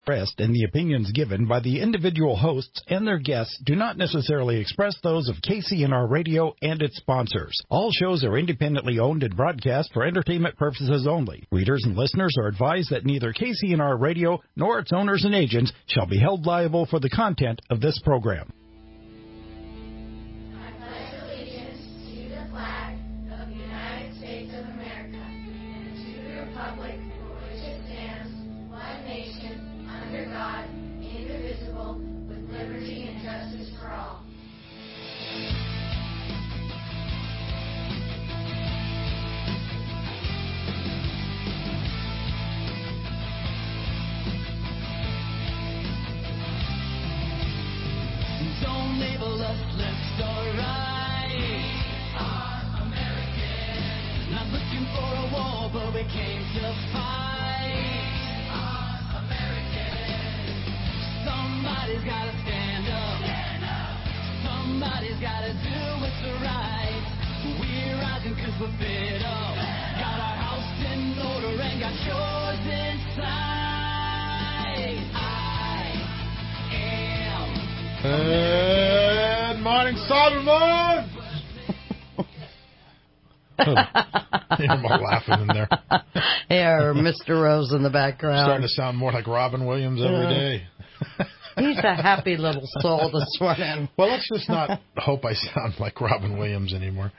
expressed and the opinions given by the individual hosts and their guests do not necessarily express those of KCNR Radio and its sponsors. All shows are independently owned and broadcast for entertainment purposes only. Readers and listeners are advised that neither KCNR Radio nor its owners and agents shall be held liable for the content of this program. Don't label us left or right. We are American. Not looking for a war, but we came to fight. We are American. Somebody's gotta stand up. Stand up. Somebody's gotta do what's right. We're rising 'cause we're fed up. Got our house in order and got yours inside. Good morning, Solomon! You're more laughing in there. Yeah, Mr. Rose in the background. Starting to sound more like Robin Williams every day. He's a happy little soul this morning. Well, let's just not hope I sound like Robin Williams anymore.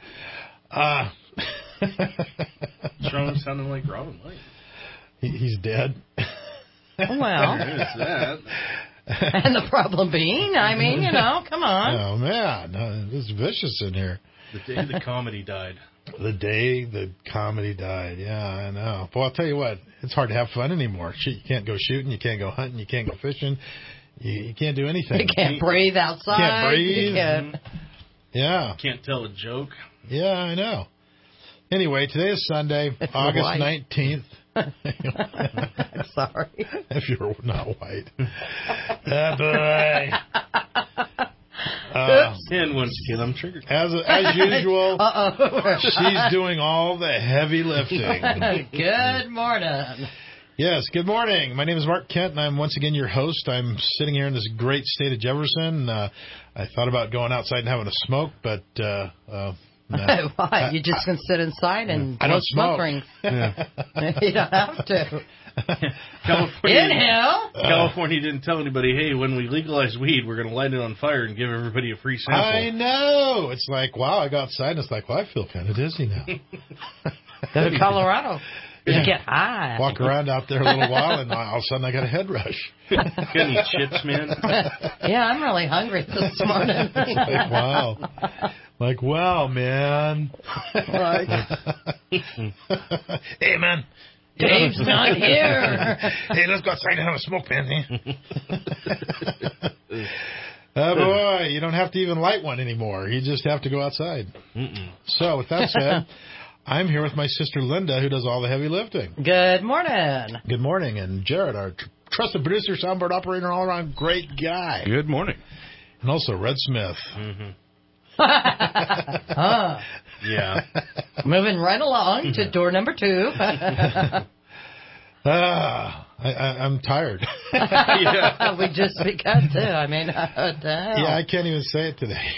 Sean sounding like Robin Williams. He's dead. Well, There is that. and the problem being, I mean, come on. Oh, man. It's vicious in here. The day the comedy died. The day the comedy died. Yeah, I know. Well, I'll tell you what. It's hard to have fun anymore. You can't go shooting. You can't go hunting. You can't go fishing. You can't do anything. You can't breathe outside. You can't breathe. You can't. Yeah. Can't tell a joke. Yeah, I know. Anyway, today is Sunday, August 19th. Sorry. If you're not white. Boy. And once again, I'm triggered. As usual, Uh-oh. she's doing all the heavy lifting. Good morning. Yes, good morning. My name is Mark Kent, and I'm once again your host. I'm sitting here in this great state of Jefferson. I thought about going outside and having a smoke, but... No. Why? You just can sit inside and blow smoke rings. Yeah. You don't have to. Inhale. California didn't tell anybody, hey, when we legalize weed, we're going to light it on fire and give everybody a free sample. I know. It's like, wow, I go outside and it's like, well, I feel kind of dizzy now. Go to Colorado. You get high. Walk around out there a little while and all of a sudden I got a head rush. Got any chips, man? Yeah, I'm really hungry this morning. Like, wow. Like, wow, man. Right. Hey, man. Dave's not here. Hey, let's go outside and have a smoke, man. Oh, boy, you don't have to even light one anymore. You just have to go outside. So, with that said, I'm here with my sister Linda, who does all the heavy lifting. Good morning. Good morning. And Jared, our trusted producer, soundboard operator, all-around great guy. Good morning. And also Red Smith. Yeah. Moving right along to door number 2. I'm tired. Yeah. We just begun to. I mean, Yeah, I can't even say it today.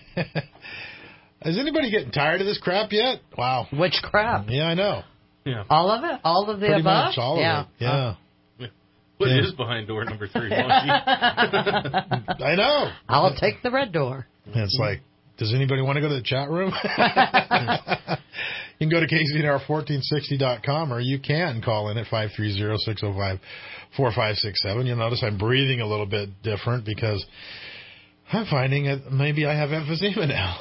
Is anybody getting tired of this crap yet? Wow. Which crap? Yeah, I know. Yeah. All of it? All of the Pretty above? much all of it. Yeah. What is behind door number 3, Monkey? I know. I'll take the red door. And it's like, does anybody want to go to the chat room? You can go to KCNR1460.com or you can call in at 530-605-4567. You'll notice I'm breathing a little bit different because I'm finding that maybe I have emphysema now.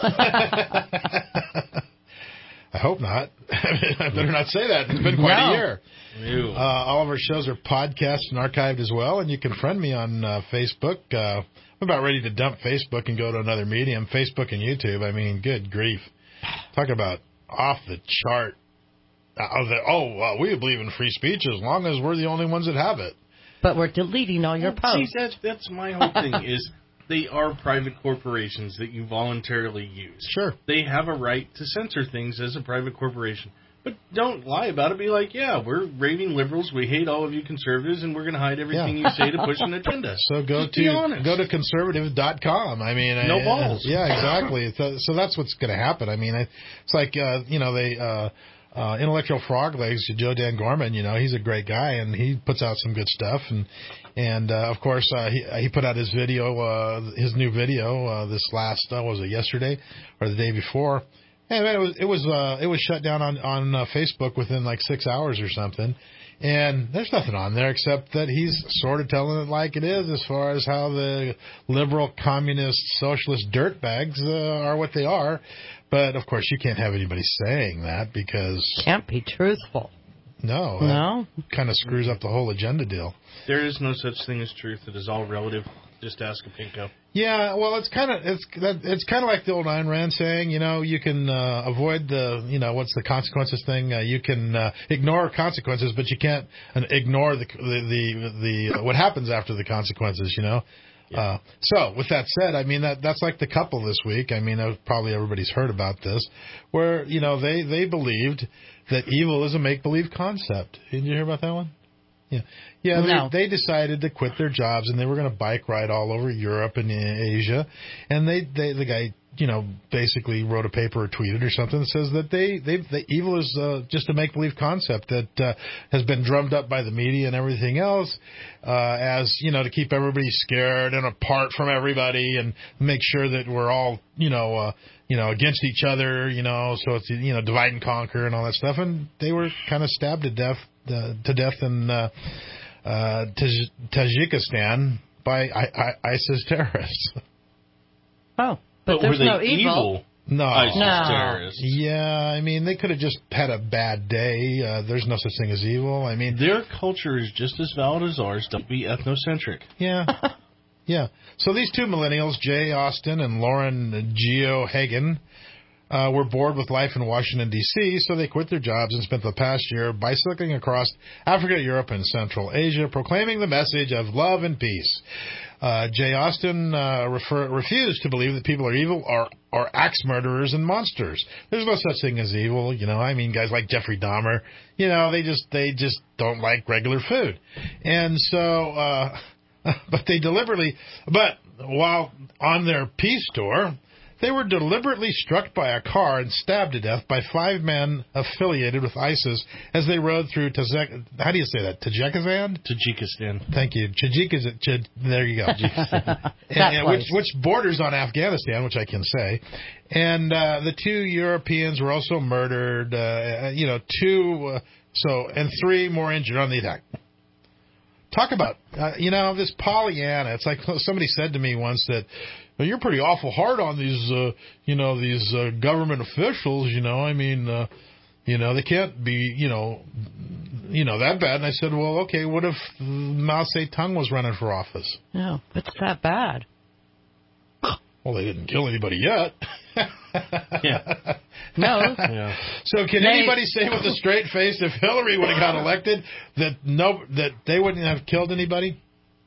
I hope not. I better not say that. It's been quite a year. All of our shows are podcast and archived as well, and you can friend me on Facebook. I'm about ready to dump Facebook and go to another medium, Facebook and YouTube. I mean, good grief. Talk about off the chart. We believe in free speech as long as we're the only ones that have it. But we're deleting all your posts. See, that's my whole thing is they are private corporations that you voluntarily use. Sure. They have a right to censor things as a private corporation. But don't lie about it. Be like, yeah, we're raving liberals. We hate all of you conservatives, and we're going to hide everything you say to push an agenda. So go to conservative.com. I mean, no balls. Yeah, exactly. So that's what's going to happen. I mean, it's like Intellectual Frog Legs, Joe Dan Gorman. He's a great guy, and he puts out some good stuff. And of course, he put out his video, his new video, this last was it yesterday or the day before. And it was shut down on Facebook within like 6 hours or something. And there's nothing on there except that he's sort of telling it like it is as far as how the liberal, communist, socialist dirtbags are what they are. But, of course, you can't have anybody saying that because... Can't be truthful. No. Kind of screws up the whole agenda deal. There is no such thing as truth. It is all relative. Just ask a pinko. Yeah, well, it's kind of like the old Ayn Rand saying, you can avoid the, what's the consequences thing? You can ignore consequences, but you can't ignore the what happens after the consequences. Yeah. So with that said, I mean that's like the couple this week. I mean, probably everybody's heard about this, where they believed that evil is a make-believe concept. Did you hear about that one? Yeah. No. They decided to quit their jobs and they were going to bike ride all over Europe and Asia. And the guy, basically wrote a paper or tweeted or something that says that the evil is just a make-believe concept that has been drummed up by the media and everything else as, to keep everybody scared and apart from everybody and make sure that we're all, against each other, so it's, divide and conquer and all that stuff. And they were kind of stabbed to death in Tajikistan by ISIS terrorists. Oh, but were there's they no evil. No. ISIS No. terrorists. Yeah, I mean, they could have just had a bad day. There's no such thing as evil. I mean, Their culture is just as valid as ours. Don't be ethnocentric. yeah. Yeah. So these two millennials, Jay Austin and Lauren Geohagen, were bored with life in Washington, D.C., so they quit their jobs and spent the past year bicycling across Africa, Europe, and Central Asia, proclaiming the message of love and peace. Jay Austin refused to believe that people are evil or axe murderers and monsters. There's no such thing as evil, I mean, guys like Jeffrey Dahmer, they just don't like regular food. And so, but while on their peace tour, they were deliberately struck by a car and stabbed to death by 5 men affiliated with ISIS as they rode through how do you say that? Tajikistan. Thank you. There you go. Which borders on Afghanistan, which I can say. And the 2 Europeans were also murdered. 3 more injured on the attack. Talk about, this Pollyanna. It's like somebody said to me once that, well, you're pretty awful hard on these, these government officials, I mean, they can't be, that bad. And I said, well, okay, what if Mao Zedong was running for office? No, it's that bad. Well, they didn't kill anybody yet. Yeah. No. Yeah. So can anybody say with a straight face if Hillary would have got elected that they wouldn't have killed anybody?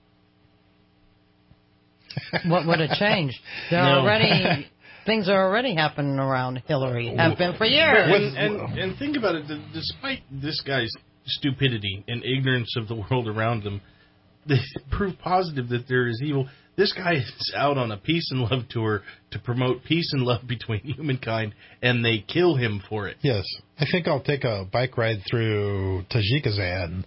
What would have changed? Things are already happening around Hillary. Have been for years. And think about it. Despite this guy's stupidity and ignorance of the world around him, they prove positive that there is evil. This guy is out on a peace and love tour to promote peace and love between humankind, and they kill him for it. Yes. I think I'll take a bike ride through Tajikistan,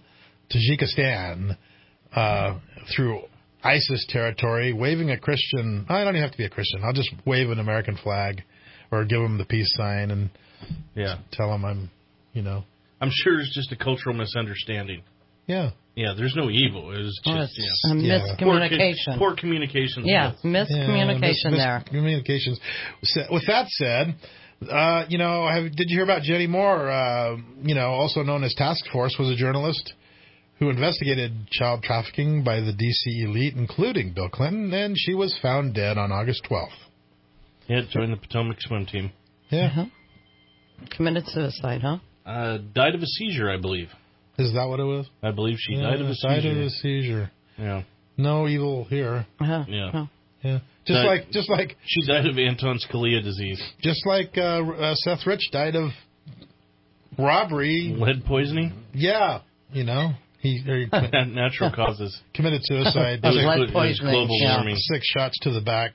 through ISIS territory, waving a Christian... I don't even have to be a Christian. I'll just wave an American flag or give them the peace sign and tell them I'm, I'm sure it's just a cultural misunderstanding. Yeah. Yeah, there's no evil. It was just a miscommunication. Poor communication. Yeah, miscommunication there. Miscommunications. With that said, did you hear about Jenny Moore, also known as Task Force, was a journalist who investigated child trafficking by the D.C. elite, including Bill Clinton, and she was found dead on August 12th. Yeah, joined the Potomac swim team. Yeah. Uh-huh. Committed suicide, huh? Died of a seizure, I believe. Is that what it was? I believe she died of a seizure. Died of a seizure. Yeah. No evil here. Uh-huh. Yeah. Uh-huh. Yeah. Just like she died of Anton Scalia disease. Just like Seth Rich died of robbery. Lead poisoning? Yeah, he Natural causes. committed suicide. Of It was lead poisoning. global Yeah. warming. 6 shots to the back.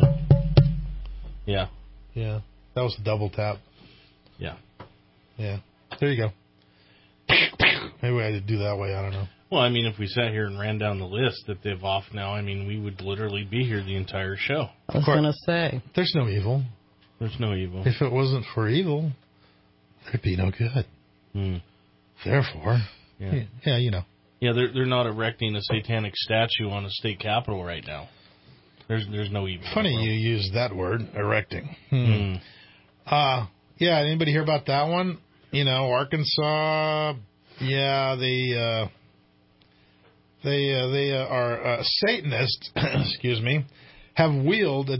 Yeah. Yeah, that was a double tap. Yeah. Yeah, there you go. Maybe I had to do that way. I don't know. Well, I mean, if we sat here and ran down the list that they've off now, I mean, we would literally be here the entire show. I was going to say. There's no evil. There's no evil. If it wasn't for evil, there'd be no good. Therefore, yeah, Yeah, they're not erecting a satanic statue on a state capitol right now. There's no evil. Funny you use that word, erecting. Yeah, anybody hear about that one? Arkansas. Yeah, they are Satanists. Excuse me, have wheeled a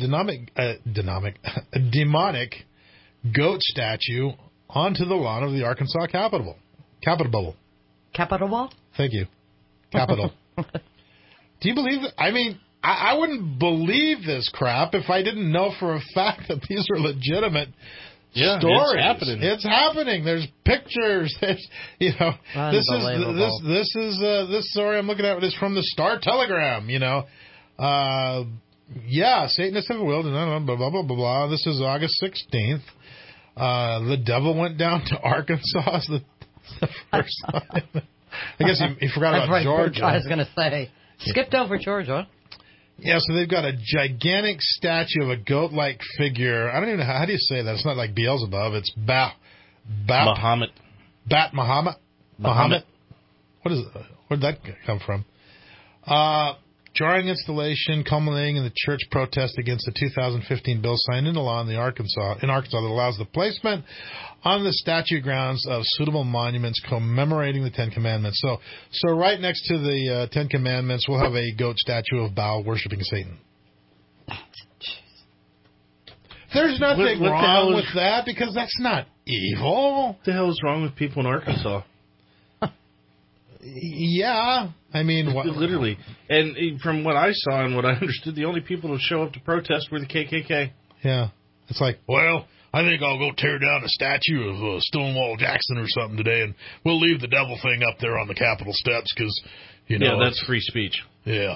demonic goat statue onto the lawn of the Arkansas Capitol. Capitol? Thank you. Capitol. Do you believe it? I mean, I wouldn't believe this crap if I didn't know for a fact that these are legitimate stories. It's happening. It's happening. There's pictures. There's, this story I'm looking at is from the Star Telegram. Satanists have willed, blah blah blah blah blah. This is August 16th. The devil went down to Arkansas the first time. I guess he forgot about Georgia. I was going to say, skipped over Georgia. Yeah, so they've got a gigantic statue of a goat-like figure. I don't even know how do you say that. It's not like Beelzebub. It's Muhammad. Muhammad. What is it? Where did that come from? Jarring installation culminating in the church protest against the 2015 bill signed into law in Arkansas that allows the placement on the statue grounds of suitable monuments commemorating the Ten Commandments. So right next to the Ten Commandments, we'll have a goat statue of Baal worshiping Satan. There's nothing wrong with that because that's not evil. What the hell is wrong with people in Arkansas? Yeah, I mean, literally. And from what I saw and what I understood, the only people to show up to protest were the KKK. Yeah, it's like, well, I think I'll go tear down a statue of Stonewall Jackson or something today, and we'll leave the devil thing up there on the Capitol steps because, yeah, that's free speech. Yeah.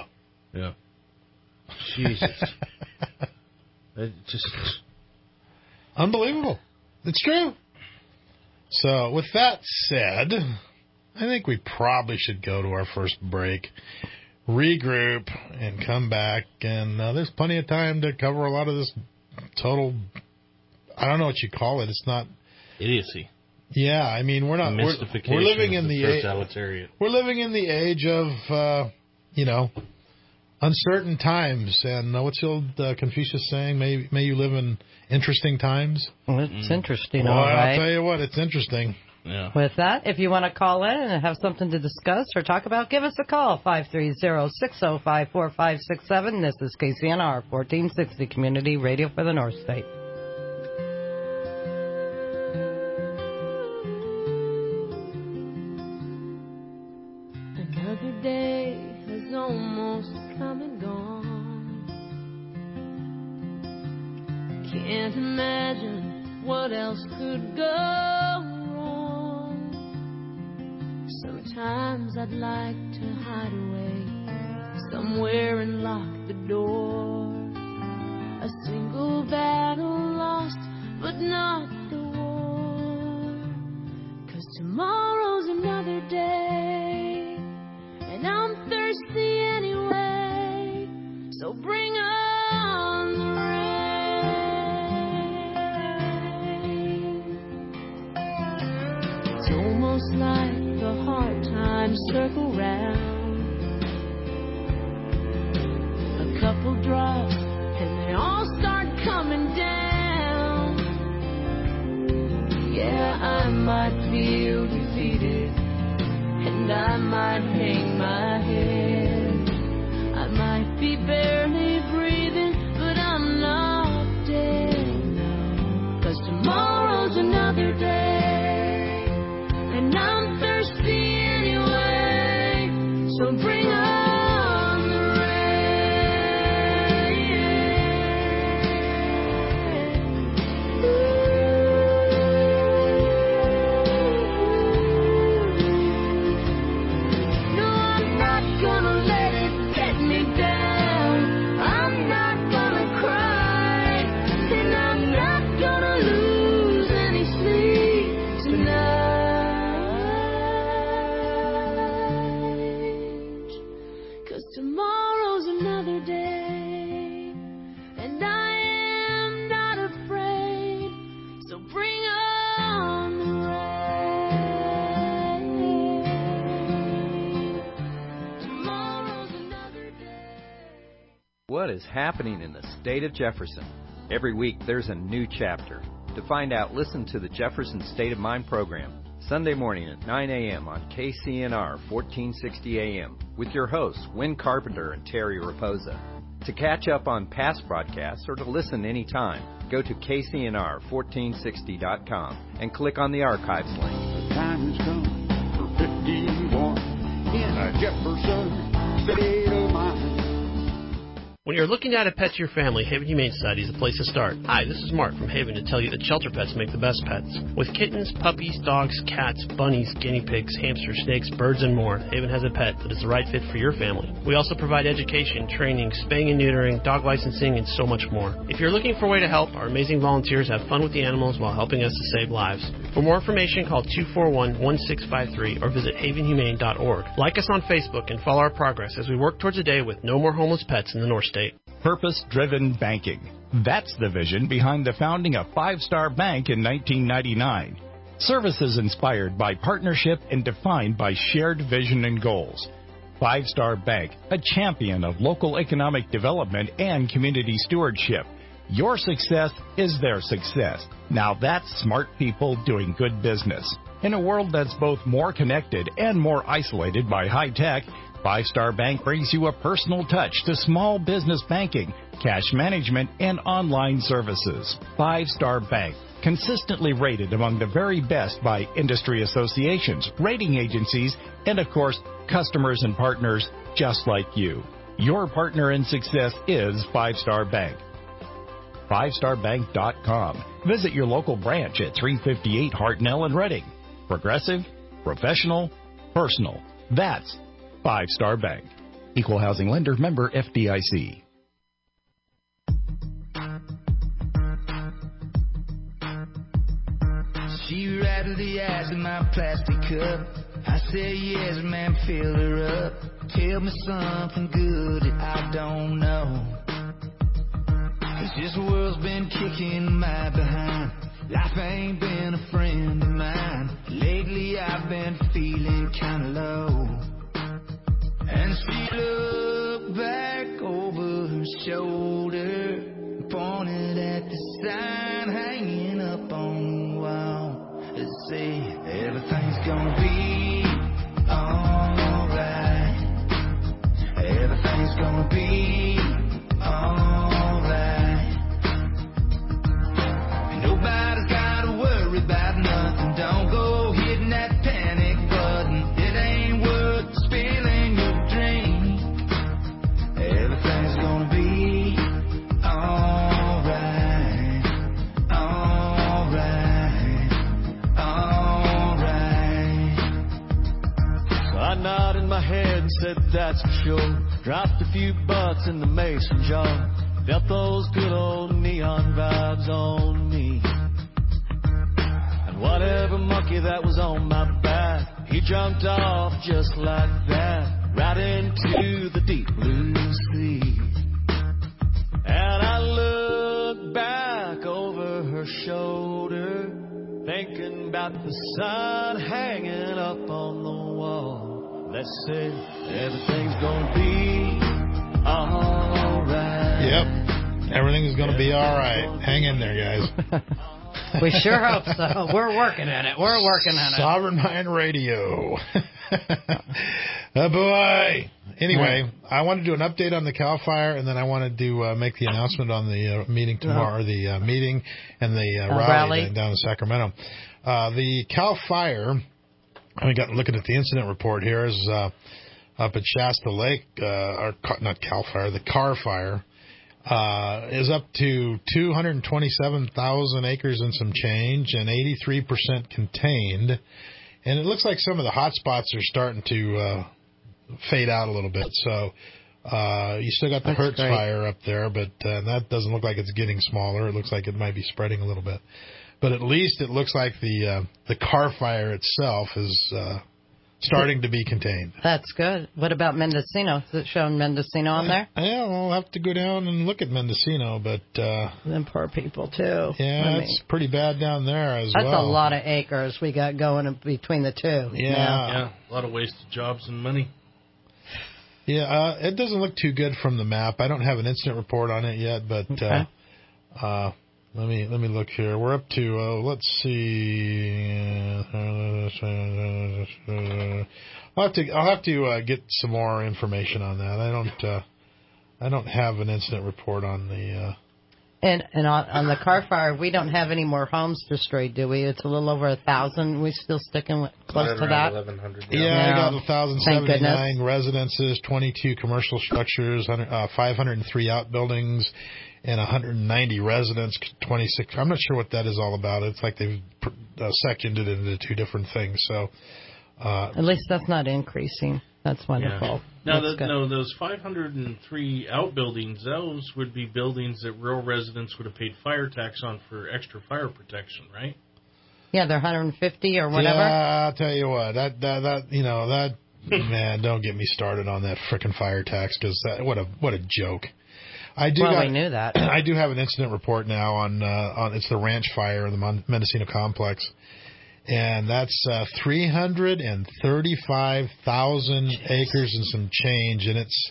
Jesus. Just unbelievable. It's true. So, with that said, I think we probably should go to our first break, regroup, and come back. And there's plenty of time to cover a lot of this total, I don't know what you call it. It's not idiocy. Yeah, I mean, we're not. Mystification. We're living in the totalitarian. We're living in the age of, uncertain times. And what's the old Confucius saying? May you live in interesting times. Well, it's interesting, well, all right. I'll tell you what, it's interesting. Yeah. With that, if you want to call in and have something to discuss or talk about, give us a call, 530-605-4567. This is KCNR, 1460 Community Radio for the North State. Another day has almost come and gone. Can't imagine what else could go wrong. Sometimes I'd like to hide away somewhere and lock the door. A single battle lost, but not the war. 'Cause tomorrow's another day, and I'm thirsty anyway. So bring on the rain. It's almost like the hard times circle round. A couple drops and they all start coming down. Yeah, I might feel defeated, and I might hang my head. I might be barely breathing, but I'm not dead now. 'Cause tomorrow's another day, and I'm thirsty anyway. So bring on the rain. 'cause tomorrow's another day, and I am not afraid, so bring on the rain. Tomorrow's another day. What is happening in the state of Jefferson? Every week there's a new chapter. To find out, listen to the Jefferson State of Mind program, Sunday morning at 9 a.m. on KCNR 1460 AM, with your hosts, Wynn Carpenter and Terry Raposa. To catch up on past broadcasts or to listen anytime, go to KCNR1460.com and click on the archives link. The time has come for 51 in Jefferson State of Mind. When you're looking to add a pet to your family, Haven Humane Society is the place to start. Hi, this is Mark from Haven to tell you that shelter pets make the best pets. With kittens, puppies, dogs, cats, bunnies, guinea pigs, hamsters, snakes, birds, and more, Haven has a pet that is the right fit for your family. We also provide education, training, spaying and neutering, dog licensing, and so much more. If you're looking for a way to help, our amazing volunteers have fun with the animals while helping us to save lives. For more information, call 241-1653 or visit havenhumane.org. Like us on Facebook and follow our progress as we work towards a day with no more homeless pets in the North State. Purpose-driven banking. That's the vision behind the founding of Five Star Bank in 1999. Services inspired by partnership and defined by shared vision and goals. Five Star Bank, a champion of local economic development and community stewardship. Your success is their success. Now that's smart people doing good business. In a world that's both more connected and more isolated by high tech, Five Star Bank brings you a personal touch to small business banking, cash management, and online services. Five Star Bank, consistently rated among the very best by industry associations, rating agencies, and of course, customers and partners just like you. Your partner in success is Five Star Bank. FiveStarBank.com. Visit your local branch at 358 Hartnell in Reading. Progressive, professional, personal. That's Five Star Bank. Equal housing lender, member FDIC. She rattled the ice in my plastic cup. I said, yes, man, fill her up. Tell me something good that I don't know. 'Cause this world's been kicking my behind. Life ain't been a friend of mine. Lately I've been feeling kinda low. And she looked back over her shoulder, pointed at the sign hanging up on the wall. It said, everything's gonna be alright. Everything's gonna be alright. Nobody's gotta worry about nothing. Don't go hitting that panic button. It ain't worth spilling your drink. Everything's gonna be alright. Alright. Alright. So I nodded my head and said that's for sure. Dropped a few bucks in the mason jar. Felt those good old neon vibes on me. And whatever monkey that was on my back, he jumped off just like that, right into the deep blue sea. And I looked back over her shoulder, thinking about the sun hanging up on the wall that said everything's gonna be alright. Yep. Everything's going to be all right. Hang in there, guys. We sure hope so. We're working at it. We're working on it. Sovereign Mind Radio. Oh, boy. Anyway, I want to do an update on the CAL FIRE, and then I wanted to make the announcement on the meeting tomorrow, or the meeting and the rally down in Sacramento. The CAL FIRE, I got looking at the incident report here, is up at Shasta Lake, or not CAL FIRE, the CAR Fire. Is up to 227,000 acres and some change, and 83% contained. And it looks like some of the hot spots are starting to fade out a little bit. So you still got the Hertz fire up there, but that doesn't look like it's getting smaller. It looks like it might be spreading a little bit. But at least it looks like the CAR Fire itself is starting to be contained. That's good. What about Mendocino? Is it showing Mendocino on there? Yeah, we'll have to go down and look at Mendocino, but... them poor people, too. Yeah, it's pretty bad down there as well. That's a lot of acres we got going between the two. Yeah. A lot of wasted jobs and money. Yeah, it doesn't look too good from the map. I don't have an incident report on it yet, but let me look here. We're up to let's see. I'll have to get some more information on that. I don't have an incident report on the. And on the car fire, we don't have any more homes destroyed, do we? It's a little over 1,000. We still sticking close to that. 1,100. Yeah, I got 1,079 residences, 22 commercial structures, 503 outbuildings, and 190 residents. 26. I'm not sure what that is all about. It's like they've sectioned it into two different things. So at least that's not increasing. That's wonderful. Yeah. Now, those 503 outbuildings, those would be buildings that rural residents would have paid fire tax on for extra fire protection, right? Yeah, they're 150 or whatever. Yeah, I'll tell you what, that man, don't get me started on that frickin' fire tax, because what a joke. We knew that. I do have an incident report now on it's the ranch fire in the Mendocino complex. And that's 335,000 acres and some change, and it's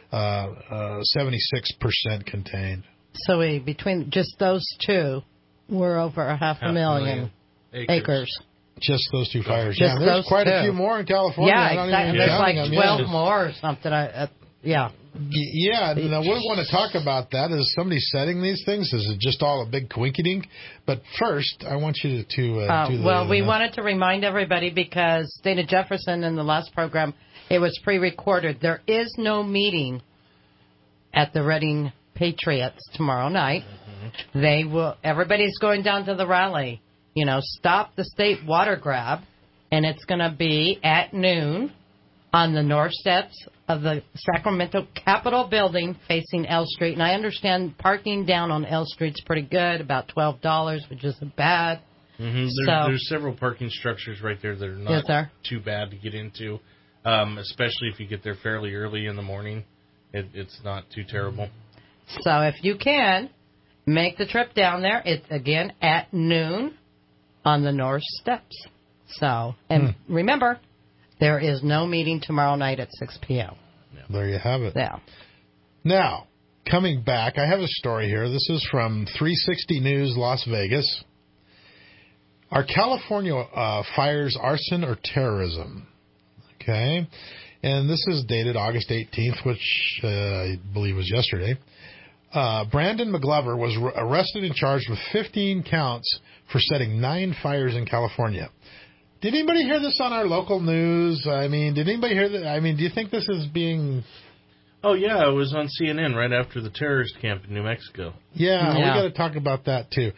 76% contained. So between just those two, we're over 500,000 acres. Just those two fires. Just there's quite a few more in California. Yeah, exactly. There's like 12 more or something. Yeah. Yeah, and I would want to talk about that. Is somebody setting these things? Is it just all a big coinkydink? But first, I want you to do the... Well, we wanted to remind everybody, because State of Jefferson in the last program, it was pre-recorded. There is no meeting at the Reading Patriots tomorrow night. Mm-hmm. Everybody's going down to the rally. Stop the state water grab, and it's going to be at noon on the north steps of the Sacramento Capitol building facing L Street. And I understand parking down on L Street's pretty good, about $12, which isn't bad. Mm-hmm. There's several parking structures right there that are not too bad to get into, especially if you get there fairly early in the morning. It's not too terrible. So if you can, make the trip down there. It's, again, at noon on the north steps. So, and remember, there is no meeting tomorrow night at 6 p.m. There you have it. Yeah. Now, coming back, I have a story here. This is from 360 News Las Vegas. Are California fires arson or terrorism? Okay. And this is dated August 18th, which I believe was yesterday. Brandon McGlover was arrested and charged with 15 counts for setting 9 fires in California. Did anybody hear this on our local news? I mean, did anybody hear that? I mean, do you think this is being... Oh, yeah, it was on CNN right after the terrorist camp in New Mexico. Yeah. We got to talk about that, too.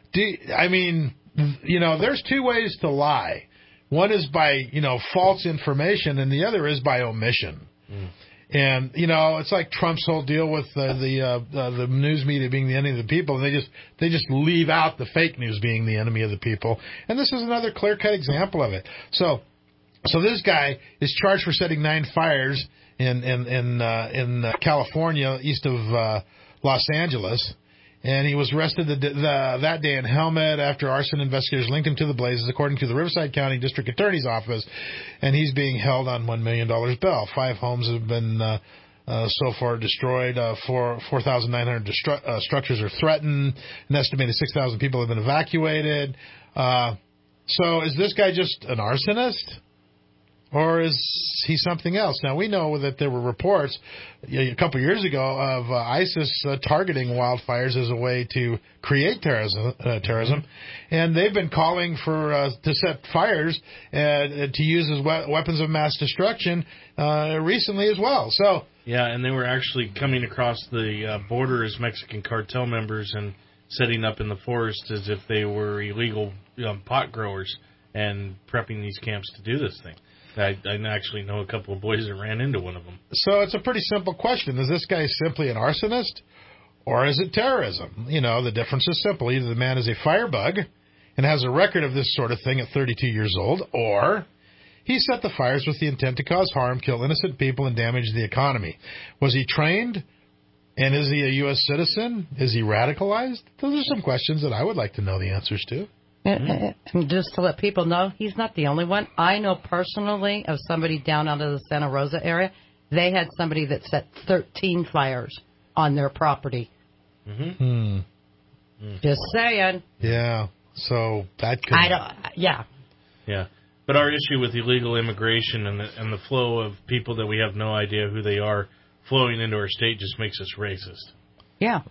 There's two ways to lie. One is by, false information, and the other is by omission. And, it's like Trump's whole deal with the news media being the enemy of the people, and they just leave out the fake news being the enemy of the people. And this is another clear-cut example of it. So this guy is charged for setting 9 fires in California, east of Los Angeles. And he was arrested that day in Helmet after arson investigators linked him to the blazes, according to the Riverside County District Attorney's Office. And he's being held on $1 million bail. 5 homes have been so far destroyed. 4,900 structures are threatened. An estimated 6,000 people have been evacuated. So is this guy just an arsonist? Or is he something else? Now, we know that there were reports a couple years ago of ISIS targeting wildfires as a way to create terrorism. And they've been calling for to set fires to use as weapons of mass destruction recently as well. So yeah, and they were actually coming across the border as Mexican cartel members and setting up in the forest as if they were illegal pot growers and prepping these camps to do this thing. I actually know a couple of boys that ran into one of them. So it's a pretty simple question. Is this guy simply an arsonist, or is it terrorism? The difference is simple. Either the man is a firebug and has a record of this sort of thing at 32 years old, or He set the fires with the intent to cause harm, kill innocent people, and damage the economy. Was he trained? And is he a U.S. citizen? Is he radicalized? Those are some questions that I would like to know the answers to. And just to let people know, he's not the only one. I know personally of somebody down out of the Santa Rosa area. They had somebody that set 13 fires on their property. Just saying. Yeah. So that could... Yeah. Yeah. But our issue with illegal immigration and the flow of people that we have no idea who they are flowing into our state just makes us racist. Yeah.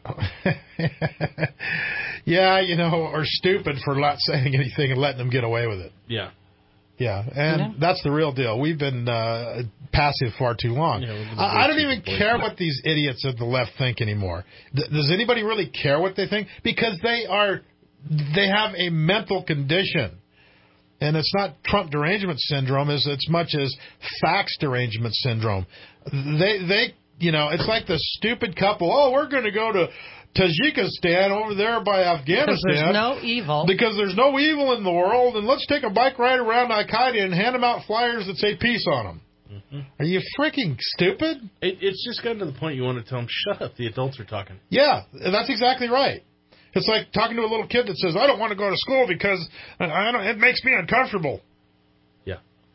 Yeah, or stupid for not saying anything and letting them get away with it. Yeah. Yeah, and that's the real deal. We've been passive far too long. I don't even care what these idiots at the left think anymore. Does anybody really care what they think? Because they have a mental condition. And it's not Trump derangement syndrome as much as facts derangement syndrome. They it's like the stupid couple, we're going to go to Tajikistan over there by Afghanistan. Because there's no evil. Because there's no evil in the world, and let's take a bike ride around Al-Qaeda and hand them out flyers that say peace on them. Mm-hmm. Are you freaking stupid? It's just gotten to the point you want to tell them, shut up, the adults are talking. Yeah, that's exactly right. It's like talking to a little kid that says, I don't want to go to school because it makes me uncomfortable. Yeah.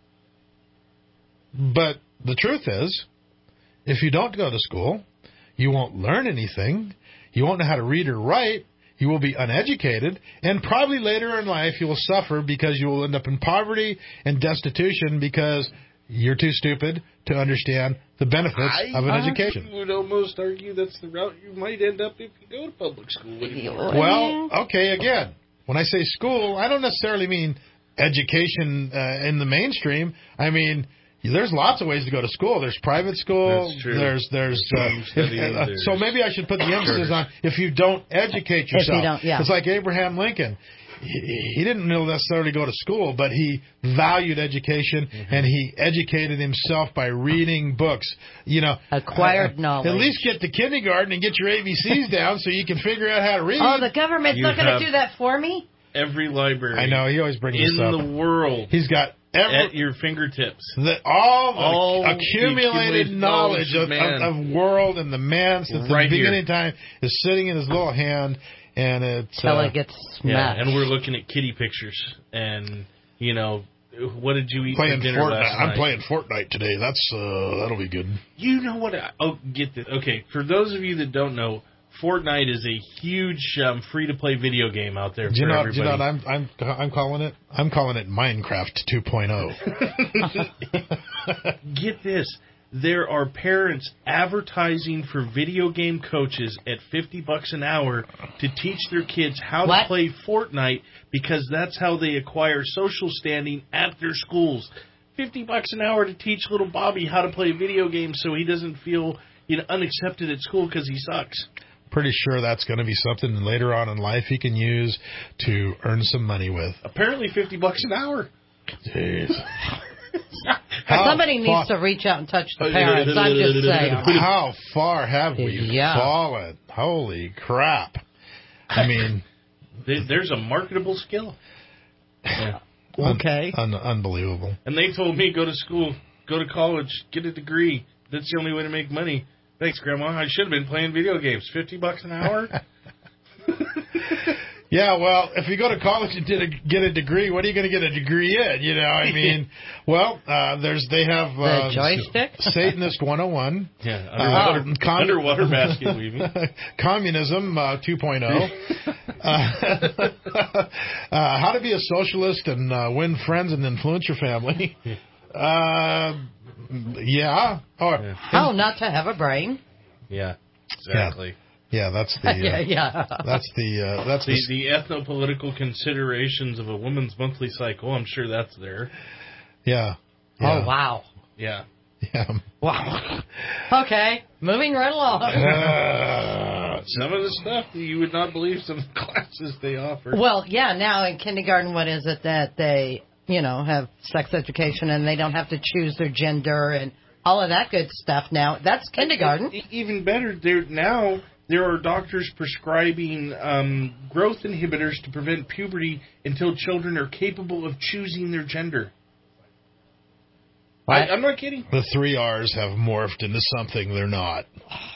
But the truth is, if you don't go to school, you won't learn anything. You won't know how to read or write. You will be uneducated. And probably later in life you will suffer because you will end up in poverty and destitution because you're too stupid to understand the benefits of an education. I would almost argue that's the route you might end up if you go to public school anymore. Well, okay, again, when I say school, I don't necessarily mean education in the mainstream. I mean, there's lots of ways to go to school. There's private school. That's true. There's so maybe I should put the emphasis on if you don't educate yourself. It's like Abraham Lincoln. He didn't necessarily go to school, but he valued education, and he educated himself by reading books. Acquired knowledge. At least get to kindergarten and get your ABCs down so you can figure out how to read. Oh, the government's not going to do that for me? Every library. I know, he always brings this up. In the world. He's got at your fingertips. All the accumulated knowledge of world and the man since the beginning of time is sitting in his little hand. And it's till it gets smashed. Yeah, and we're looking at kitty pictures, and what did you eat playing for dinner Fortnite. last night? I'm playing Fortnite today. That'll be good. You know what? Get this. Okay, for those of you that don't know, Fortnite is a huge free-to-play video game out there. Do you know what I'm calling it? I'm calling it Minecraft 2.0. Get this. There are parents advertising for video game coaches at $50 an hour to teach their kids how to play Fortnite because that's how they acquire social standing at their schools. $50 an hour to teach little Bobby how to play video games so he doesn't feel unaccepted at school because he sucks. Pretty sure that's going to be something later on in life he can use to earn some money with. Apparently $50 an hour. Jeez. Somebody needs to reach out and touch the parents. I'm just saying. How far have we fallen? Holy crap. I mean... There's a marketable skill. Yeah. Okay. Unbelievable. And they told me, go to school, go to college, get a degree. That's the only way to make money. Thanks, Grandma. I should have been playing video games. $50 an hour? Yeah, well, if you go to college and get a degree, what are you going to get a degree in? I mean, well, they have the joystick, Satanist 101, underwater basket weaving, Communism 2.0, how to be a socialist and win friends and influence your family. How not to have a brain. Yeah, exactly. Yeah, that's the that's the ethnopolitical considerations of a woman's monthly cycle. I'm sure that's there. Yeah. Oh wow. Yeah. Yeah. Wow. Okay, moving right along. Some of the stuff that you would not believe some of the classes they offer. Well, yeah. Now in kindergarten, what is it that they have sex education and they don't have to choose their gender and all of that good stuff? Now that's kindergarten. Even better, there are doctors prescribing growth inhibitors to prevent puberty until children are capable of choosing their gender. I'm not kidding. The 3 R's have morphed into something they're not.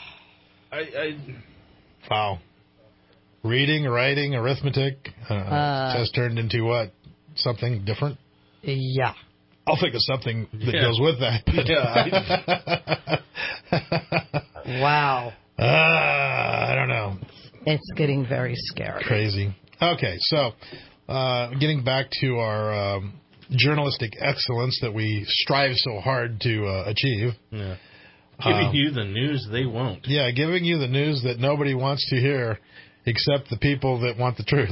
Wow. Reading, writing, arithmetic has turned into what? Something different? Yeah. I'll think of something that goes with that. Wow. I don't know. It's getting very scary. Crazy. Okay, so getting back to our journalistic excellence that we strive so hard to achieve. Yeah. Giving you the news they won't. Yeah, giving you the news that nobody wants to hear except the people that want the truth.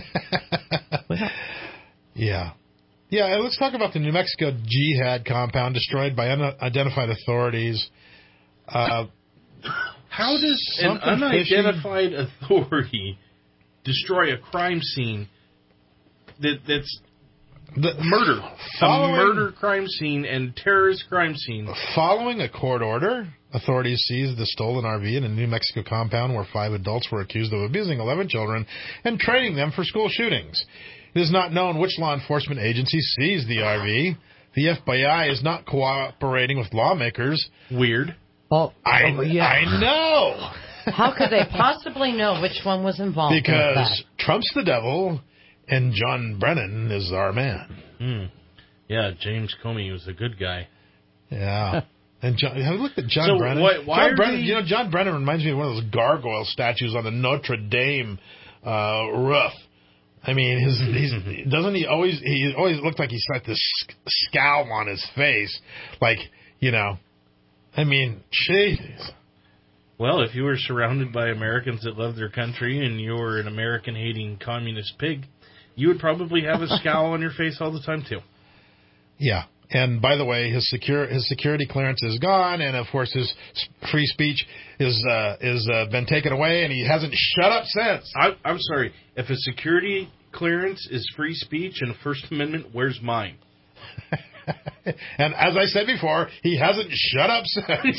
Yeah. Yeah, let's talk about the New Mexico jihad compound destroyed by unidentified authorities. How does an unidentified authority destroy a crime scene that's murder? A murder crime scene and terrorist crime scene. Following a court order, authorities seized the stolen RV in a New Mexico compound where 5 adults were accused of abusing 11 children and training them for school shootings. It is not known which law enforcement agency seized the RV. The FBI is not cooperating with lawmakers. Weird. Oh, I yeah. know. How could they possibly know which one was involved? Because Trump's the devil and John Brennan is our man. Yeah, James Comey was a good guy. Yeah. And have you looked at John Brennan? John Brennan reminds me of one of those gargoyle statues on the Notre Dame roof. I mean, he always looked like he's got this scowl on his face, like, I mean, jeez. Well, if you were surrounded by Americans that love their country and you were an American-hating communist pig, you would probably have a scowl on your face all the time too. Yeah. And by the way, his security clearance is gone, and of course his free speech is been taken away, and he hasn't shut up since. I'm sorry. If a security clearance is free speech and a First Amendment, where's mine? And as I said before, he hasn't shut up since.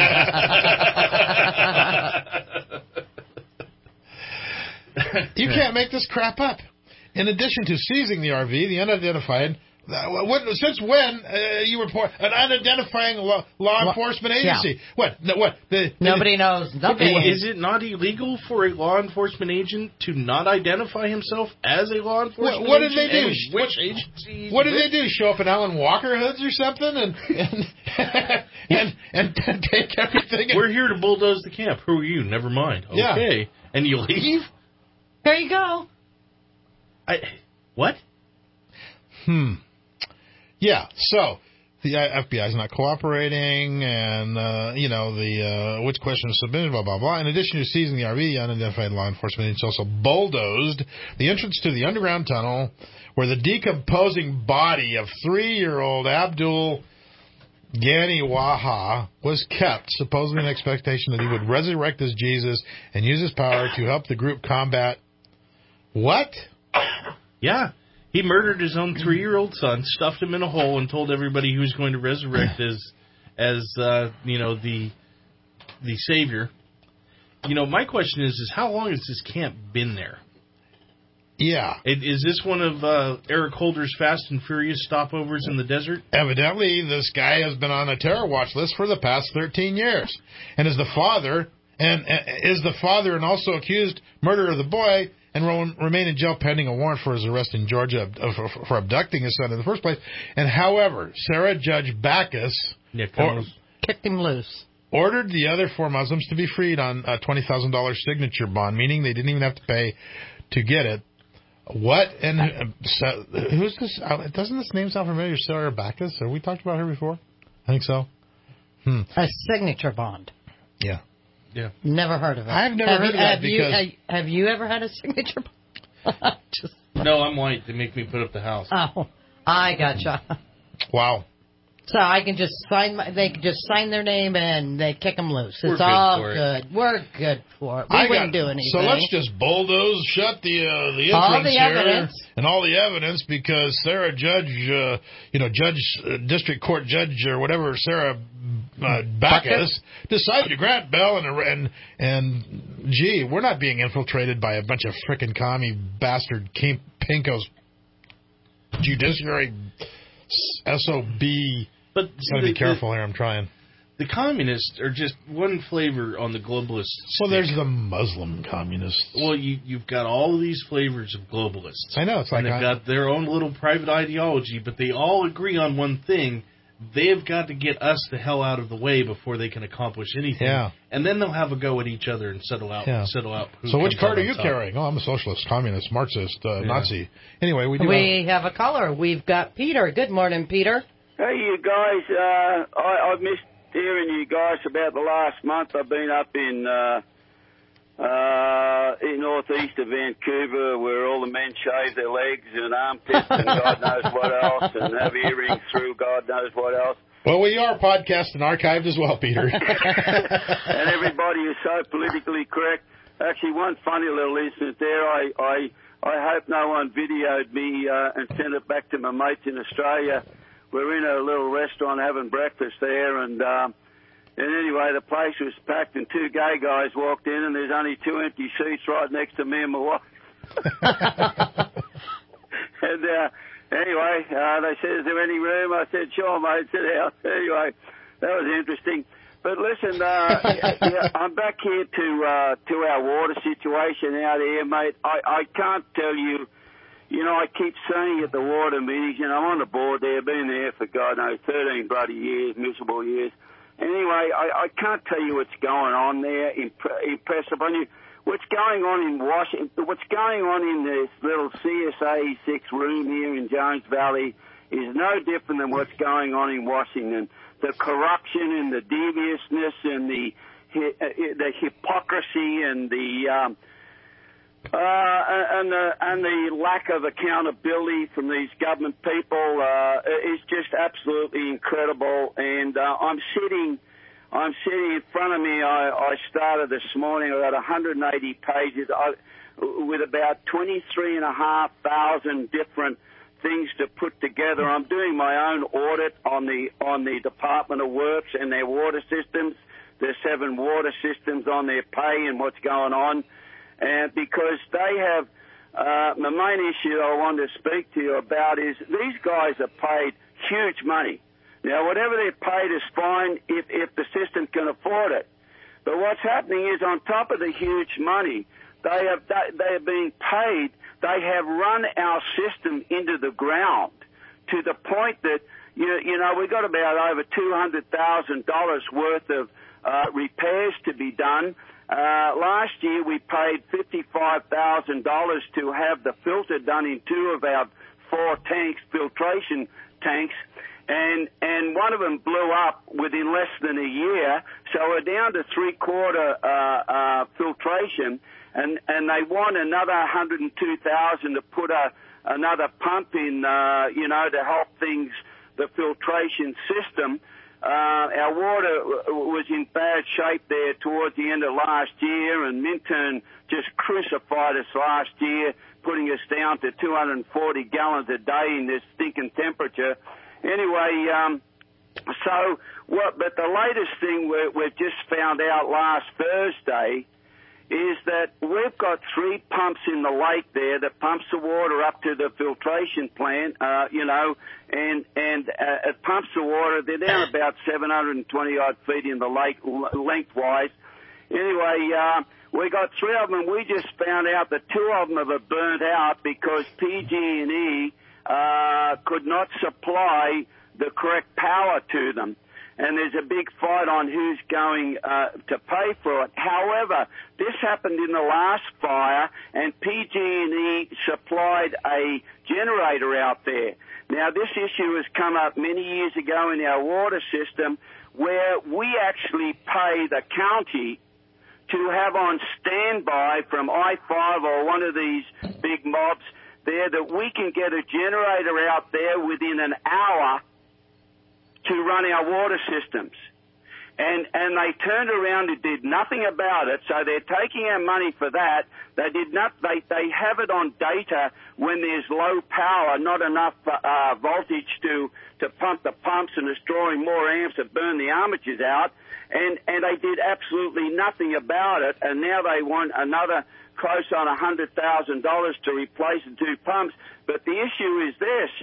You can't make this crap up. In addition to seizing the RV, the unidentified. Since when you report an unidentifying law enforcement agency? Yeah. What? Nobody knows. Is it not illegal for a law enforcement agent to not identify himself as a law enforcement agent? What did they do? Which agency? What did they do? Show up in Alan Walker hoods or something and take everything? We're here to bulldoze the camp. Who are you? Never mind. Okay. Yeah. And you leave? There you go. What? Yeah, so the FBI is not cooperating, and, which question is submitted, blah, blah, blah. In addition to seizing the RV, unidentified law enforcement agents also bulldozed the entrance to the underground tunnel where the decomposing body of 3-year-old Abdul Ghani Waha was kept, supposedly in expectation that he would resurrect as Jesus and use his power to help the group combat. What? Yeah. He murdered his own 3-year-old son, stuffed him in a hole, and told everybody he was going to resurrect as the savior. My question is how long has this camp been there? Yeah. Is this one of Eric Holder's Fast and Furious stopovers in the desert? Evidently, this guy has been on a terror watch list for the past 13 years, and is the father and also accused murder of the boy, and will remain in jail pending a warrant for his arrest in Georgia for abducting his son in the first place. And however, Sarah Judge Backus kicked him loose. Ordered the other 4 Muslims to be freed on a $20,000 signature bond, meaning they didn't even have to pay to get it. What? And who's this? Doesn't this name sound familiar? Sarah Backus? Have we talked about her before? I think so. A signature bond. Yeah. Yeah. Never heard of it. I've never heard of that because... Have you ever had a signature bond? No, I'm white. They make me put up the house. Oh, I gotcha. Wow. So I can just they can just sign their name and they kick them loose. It's We're all good. We're good for it. We wouldn't do anything. So let's just bulldoze shut the entrance all the here evidence. and all the evidence because Sarah Judge, District Court Judge or whatever, Sarah Backus decided to grant bail and gee, we're not being infiltrated by a bunch of frickin' commie bastard Pinko's judiciary SOB But Gotta be careful here. I'm trying. The communists are just one flavor on the globalist stick. Well, there's the Muslim communists. Well, you've got all of these flavors of globalists. I know. It's like they've got their own little private ideology, but they all agree on one thing. They've got to get us the hell out of the way before they can accomplish anything. Yeah. And then they'll have a go at each other and settle out. Who so which comes card out are you on top. carrying? Oh, I'm a socialist, communist, Marxist, Nazi. Anyway, we have a caller. We've got Peter. Good morning, Peter. Hey, you guys. I've missed hearing you guys about the last month. I've been up in northeast of Vancouver, where all the men shave their legs and armpits and God knows what else, and have earrings through God knows what else. Well, we are podcast and archived as well, Peter. And everybody is so politically correct. Actually, one funny little incident there. I hope no one videoed me and sent it back to my mates in Australia. We're in a little restaurant having breakfast there, and anyway, the place was packed, and two gay guys walked in, and there's only two empty seats right next to me and my wife. And anyway, they said, "Is there any room?" I said, "Sure, mate, sit down." Anyway, that was interesting. But listen, I'm back here to our water situation out here, mate. I can't tell you. You know, I keep saying at the water meetings, and I'm on the board there, been there for, God knows, 13 bloody years, miserable years. Anyway, I can't tell you what's going on there, impress upon you. What's going on in Washington, what's going on in this little CSA 6 room here in Jones Valley is no different than what's going on in Washington. The corruption and the deviousness and the hypocrisy and the lack of accountability from these government people is just absolutely incredible. And I'm sitting in front of me. I started this morning. I got 180 pages with about 23,500 different things to put together. I'm doing my own audit on the Department of Works and their water systems. There's 7 water systems on their pay and what's going on. And because they have, the main issue I want to speak to you about is these guys are paid huge money. Now, whatever they're paid is fine if the system can afford it. But what's happening is on top of the huge money, they are being paid. They have run our system into the ground to the point that, you know, we got about over $200,000 worth of repairs to be done. Last year we paid $55,000 to have the filter done in 2 of our 4 tanks, filtration tanks, and one of them blew up within less than a year, so we're down to 3/4 filtration, and they want another $102,000 to put another pump in, you know, to help things, the filtration system. Our water was in bad shape there towards the end of last year, and Minturn just crucified us last year, putting us down to 240 gallons a day in this stinking temperature. Anyway, but the latest thing we've just found out last Thursday is that we've got 3 pumps in the lake there that pumps the water up to the filtration plant, you know, and it pumps the water. They're down about 720-odd feet in the lake lengthwise. Anyway, we got 3 of them. We just found out that 2 of them have burnt out because PG&E could not supply the correct power to them. And there's a big fight on who's going to pay for it. However, this happened in the last fire, and PG&E supplied a generator out there. Now, this issue has come up many years ago in our water system, where we actually pay the county to have on standby from I-5 or one of these big mobs there that we can get a generator out there within an hour to run our water systems. And they turned around and did nothing about it, so they're taking our money for that. They have it on data when there's low power, not enough voltage to pump the pumps, and it's drawing more amps that burn the armatures out. And they did absolutely nothing about it, and now they want another close on $100,000 to replace the 2 pumps. But the issue is this.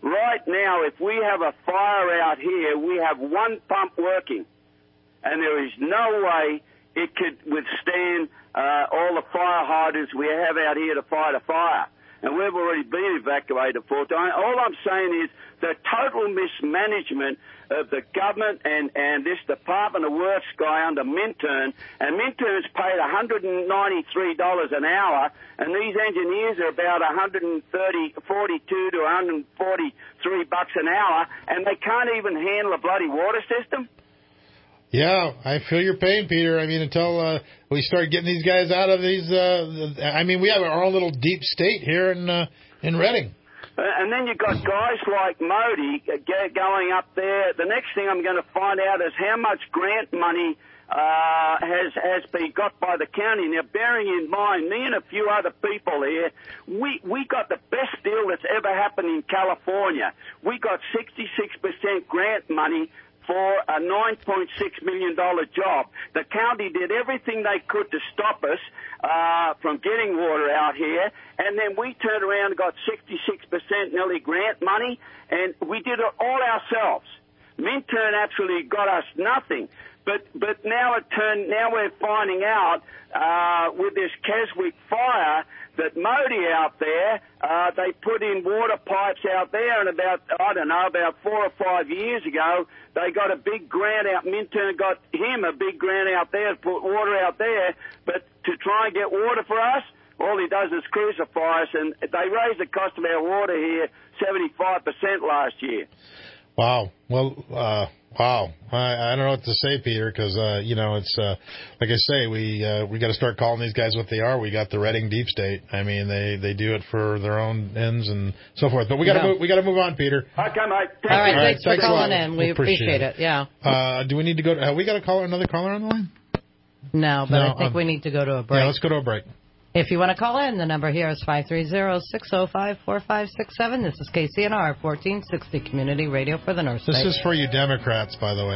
right now, if we have a fire out here, we have one pump working, and there is no way it could withstand all the fire hydrants we have out here to fight a fire. And we've already been evacuated 4 times. All I'm saying is the total mismanagement of the government and this Department of Works guy under Minturn, and Minturn's paid $193 an hour, and these engineers are about $142 to $143 an hour, and they can't even handle a bloody water system. Yeah, I feel your pain, Peter. I mean, until we start getting these guys out of these, we have our own little deep state here in Reading. And then you've got guys like Modi going up there. The next thing I'm going to find out is how much grant money has been got by the county. Now, bearing in mind, me and a few other people here, we got the best deal that's ever happened in California. We got 66% grant money for a $9.6 million job. The county did everything they could to stop us from getting water out here, and then we turned around and got 66% nearly grant money, and we did it all ourselves. Minturn actually got us nothing. But now we're finding out with this Keswick fire that Modi out there, they put in water pipes out there, and about 4 or 5 years ago, they got a big grant out. Minturn got him a big grant out there to put water out there, but to try and get water for us, all he does is crucify us, and they raised the cost of our water here 75% last year. Wow. Well, wow. I don't know what to say, Peter, because, it's, like I say, we got to start calling these guys what they are. We got the Reading Deep State. I mean, they do it for their own ends and so forth. But we got to move on, Peter. Okay, mate. All right, thanks for calling in. We appreciate it. Yeah. Do we need to go? Have we got another caller on the line? No, but I think we need to go to a break. Yeah, let's go to a break. If you want to call in, the number here is 530-605-4567. This is KCNR 1460 Community Radio for the North State. This is for you Democrats, by the way.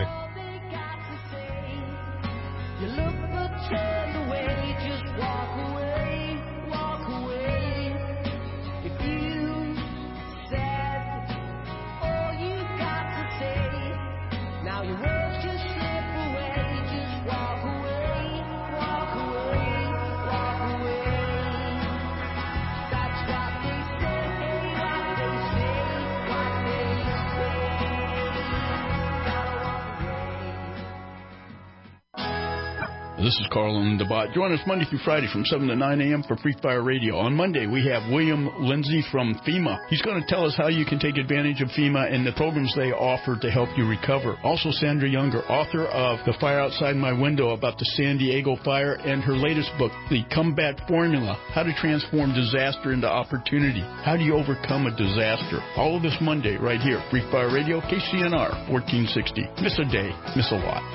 This is Carl and DeBot. Join us Monday through Friday from 7 to 9 a.m. for Free Fire Radio. On Monday, we have William Lindsay from FEMA. He's going to tell us how you can take advantage of FEMA and the programs they offer to help you recover. Also, Sandra Younger, author of The Fire Outside My Window about the San Diego fire, and her latest book, The Comeback Formula, How to Transform Disaster into Opportunity. How do you overcome a disaster? All of this Monday right here, Free Fire Radio, KCNR 1460. Miss a day, miss a lot.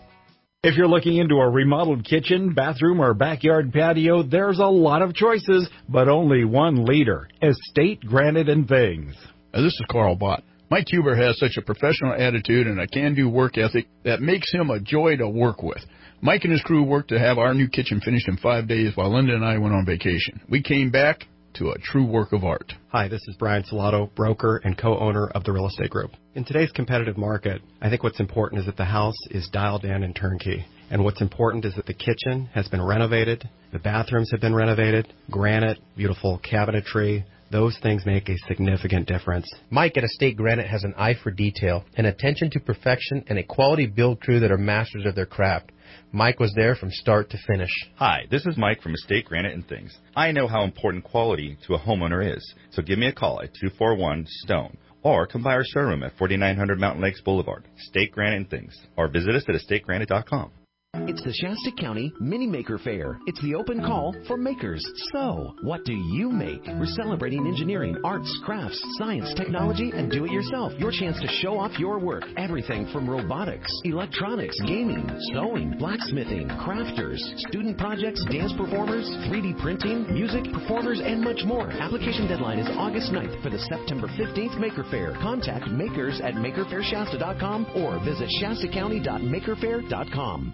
If you're looking into a remodeled kitchen, bathroom, or backyard patio, there's a lot of choices, but only one leader, Estate Granite and Things. This is Carl Bott. Mike Huber has such a professional attitude and a can-do work ethic that makes him a joy to work with. Mike and his crew worked to have our new kitchen finished in 5 days while Linda and I went on vacation. We came back to a true work of art. Hi, this is Brian Salato, broker and co-owner of the Real Estate Group. In today's competitive market, I think what's important is that the house is dialed in and turnkey. And what's important is that the kitchen has been renovated, the bathrooms have been renovated, granite, beautiful cabinetry. Those things make a significant difference. Mike at Estate Granite has an eye for detail, an attention to perfection, and a quality build crew that are masters of their craft. Mike was there from start to finish. Hi, this is Mike from Estate Granite and Things. I know how important quality to a homeowner is, so give me a call at 241-STONE or come by our showroom at 4900 Mountain Lakes Boulevard, Estate Granite and Things, or visit us at estategranite.com. It's the Shasta County Mini Maker Fair. It's the open call for makers. So, what do you make? We're celebrating engineering, arts, crafts, science, technology, and do-it-yourself. Your chance to show off your work. Everything from robotics, electronics, gaming, sewing, blacksmithing, crafters, student projects, dance performers, 3D printing, music, performers, and much more. Application deadline is August 9th for the September 15th Maker Fair. Contact makers at makerfairshasta.com or visit shastacounty.makerfair.com.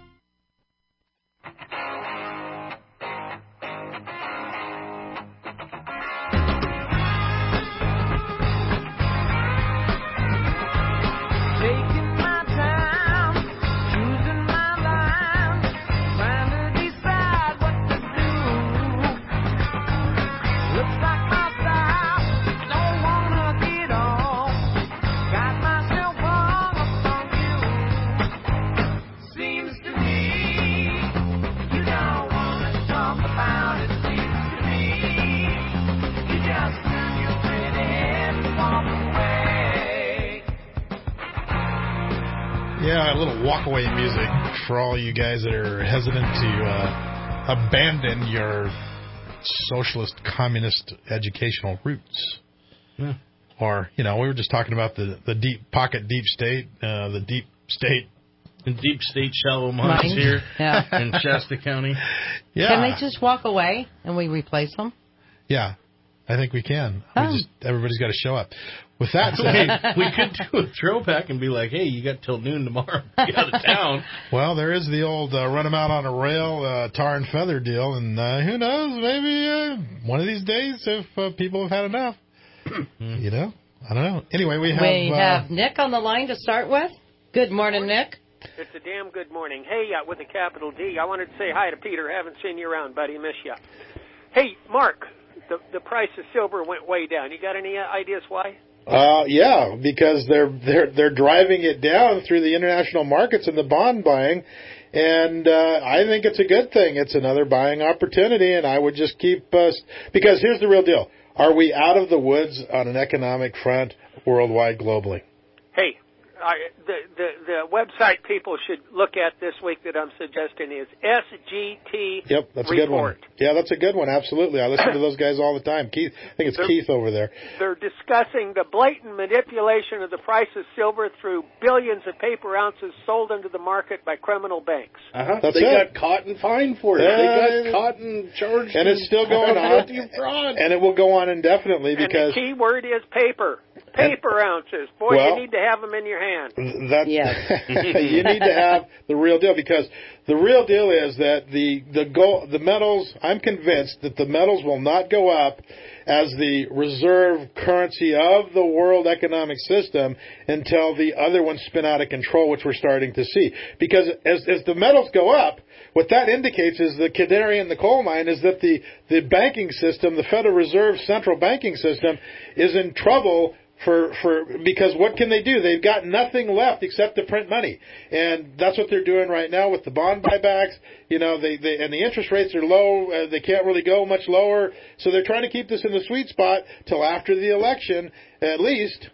a little walk-away music for all you guys that are hesitant to abandon your socialist, communist educational roots. Yeah. Or, we were just talking about the deep pocket deep state, the deep state. The deep state shallow mines here in Shasta County. Yeah. Can they just walk away and we replace them? Yeah, I think we can. Oh. Everybody's got to show up. With that said, we could do a throwback and be like, hey, you got till noon tomorrow to get out of town. Well, there is the old run them out on a rail, tar and feather deal, and who knows, maybe one of these days if people have had enough. I don't know. Anyway, we have Nick on the line to start with. Good morning, Nick. It's a damn good morning. Hey, with a capital D, I wanted to say hi to Peter. Haven't seen you around, buddy. Miss you. Hey, Mark, the price of silver went way down. You got any ideas why? Yeah, because they're driving it down through the international markets and the bond buying, and I think it's a good thing. It's another buying opportunity, and I would just keep because here's the real deal: are we out of the woods on an economic front worldwide, globally? Hey, the website people should look at this week that I'm suggesting is SGT. Yep, that's Report. a good one. Yeah, that's a good one. Absolutely, I listen to those guys all the time. Keith, I think it's Keith over there. They're discussing the blatant manipulation of the price of silver through billions of paper ounces sold into the market by criminal banks. They got caught and fined for it. They got caught and charged. And it's still going on. And it will go on indefinitely because... And the key word is paper. Paper ounces. Boy, you need to have them in your hand. You need to have the real deal, because the real deal is that the metals, I'm convinced that the metals will not go up as the reserve currency of the world economic system until the other ones spin out of control, which we're starting to see. Because as the metals go up, what that indicates is the canary in the coal mine is that the banking system, the Federal Reserve central banking system, is in trouble because what can they do? They've got nothing left except to print money, and that's what they're doing right now with the bond buybacks. They and the interest rates are low. They can't really go much lower, so they're trying to keep this in the sweet spot till after the election, at least.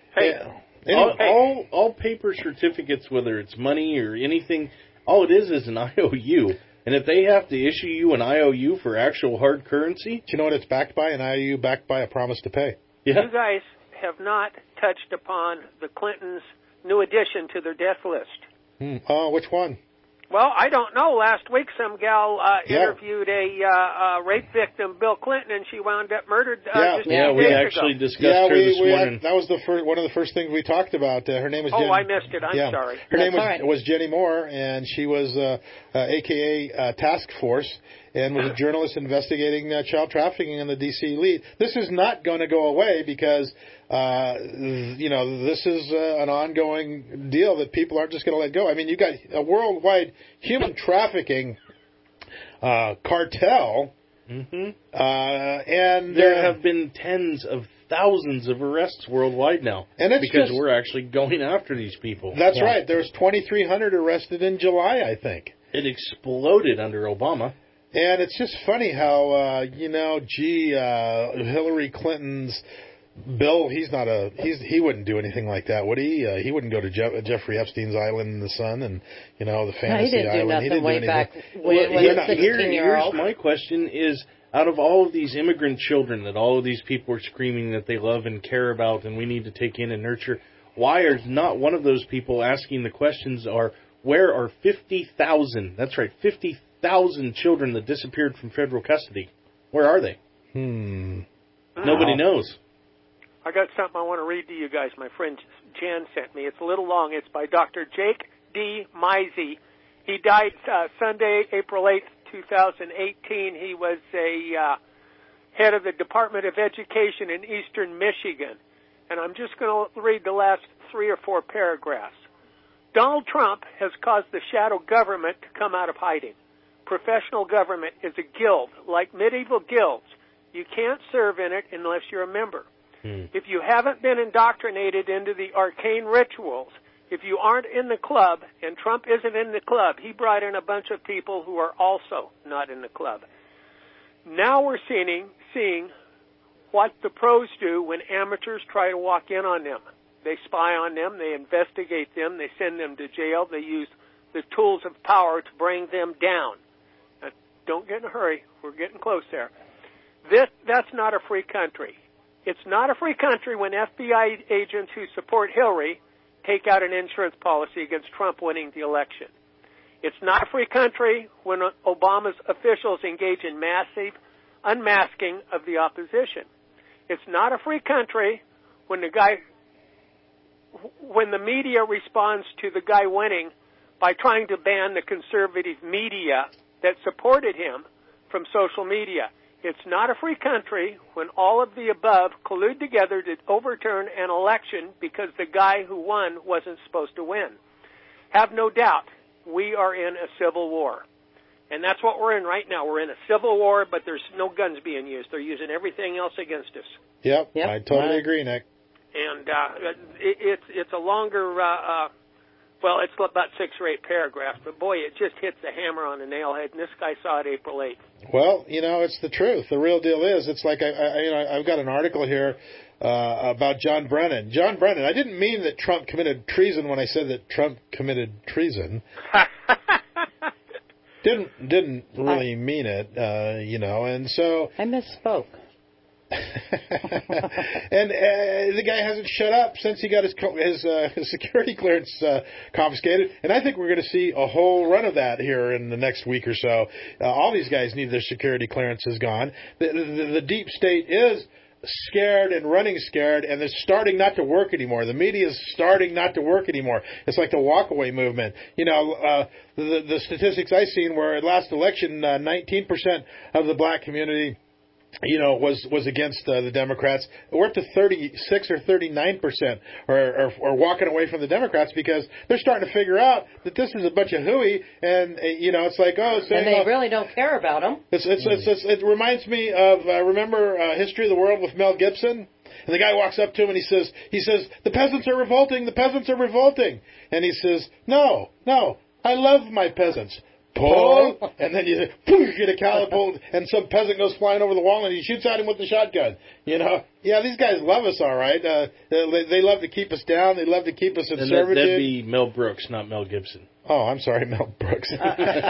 All paper certificates, whether it's money or anything, all it is an IOU. And if they have to issue you an IOU for actual hard currency, do you know what it's backed by? An IOU backed by a promise to pay. Yeah. You guys have not touched upon the Clintons' new addition to their death list. Oh, which one? Well, I don't know. Last week, some gal interviewed a rape victim, Bill Clinton, and she wound up murdered. We actually discussed her this morning. That was one of the first things we talked about. Her name was. Oh, I missed it. I'm sorry. Her name was Jenny Moore, and she was AKA Task Force, and was a journalist investigating child trafficking in the D.C. elite. This is not going to go away because. This is an ongoing deal that people aren't just going to let go. I mean, you've got a worldwide human trafficking cartel, and there have been tens of thousands of arrests worldwide now, and it's because we're actually going after these people. That's right. There's 2,300 arrested in July, I think. It exploded under Obama. And it's just funny how, Hillary Clinton's Bill, he wouldn't do anything like that, would he? He wouldn't go to Jeffrey Epstein's island in the sun and, the fantasy island. He didn't do nothing way back when he was 16-year-old. Here's my question is, out of all of these immigrant children that all of these people are screaming that they love and care about and we need to take in and nurture, why are not one of those people asking the questions where are 50,000, that's right, 50,000 children that disappeared from federal custody? Where are they? Nobody knows. I got something I want to read to you guys. My friend Jan sent me. It's a little long. It's by Dr. Jake D. Mizey. He died Sunday, April 8th, 2018. He was a head of the Department of Education in eastern Michigan. And I'm just going to read the last 3 or 4 paragraphs. Donald Trump has caused the shadow government to come out of hiding. Professional government is a guild, like medieval guilds. You can't serve in it unless you're a member. If you haven't been indoctrinated into the arcane rituals, if you aren't in the club, and Trump isn't in the club, he brought in a bunch of people who are also not in the club. Now we're seeing what the pros do when amateurs try to walk in on them. They spy on them. They investigate them. They send them to jail. They use the tools of power to bring them down. Now, don't get in a hurry. We're getting close there. That's not a free country. It's not a free country when FBI agents who support Hillary take out an insurance policy against Trump winning the election. It's not a free country when Obama's officials engage in massive unmasking of the opposition. It's not a free country when the media responds to the guy winning by trying to ban the conservative media that supported him from social media. It's not a free country when all of the above collude together to overturn an election because the guy who won wasn't supposed to win. Have no doubt, we are in a civil war. And that's what we're in right now. We're in a civil war, but there's no guns being used. They're using everything else against us. Yep. I totally agree, Nick. And it's a longer, it's about 6 or 8 paragraphs, but boy, it just hits the hammer on the nail head, and this guy saw it April 8th. Well, it's the truth. The real deal is, it's like I've got an article here about John Brennan. John Brennan. I didn't mean that Trump committed treason when I said that Trump committed treason. Didn't really mean it, and so I misspoke. And the guy hasn't shut up since he got his security clearance confiscated. And I think we're going to see a whole run of that here in the next week or so. All these guys need their security clearances gone. The deep state is scared and running scared, and they're starting not to work anymore. The media is starting not to work anymore. It's like the walkaway movement. The statistics I've seen were at last election, 19% of the black community was against the Democrats. We're up to 36 or 39% are walking away from the Democrats because they're starting to figure out that this is a bunch of hooey, and it's like and they really don't care about them. It reminds me of remember History of the World with Mel Gibson. And the guy walks up to him and he says, the peasants are revolting, and he says, no, I love my peasants. Pull, and then you get a caliber, and some peasant goes flying over the wall, and he shoots at him with the shotgun. These guys love us, all right. They love to keep us down. They love to keep us in servitude. That'd be Mel Brooks, not Mel Gibson. Oh, I'm sorry, Mel Brooks. Did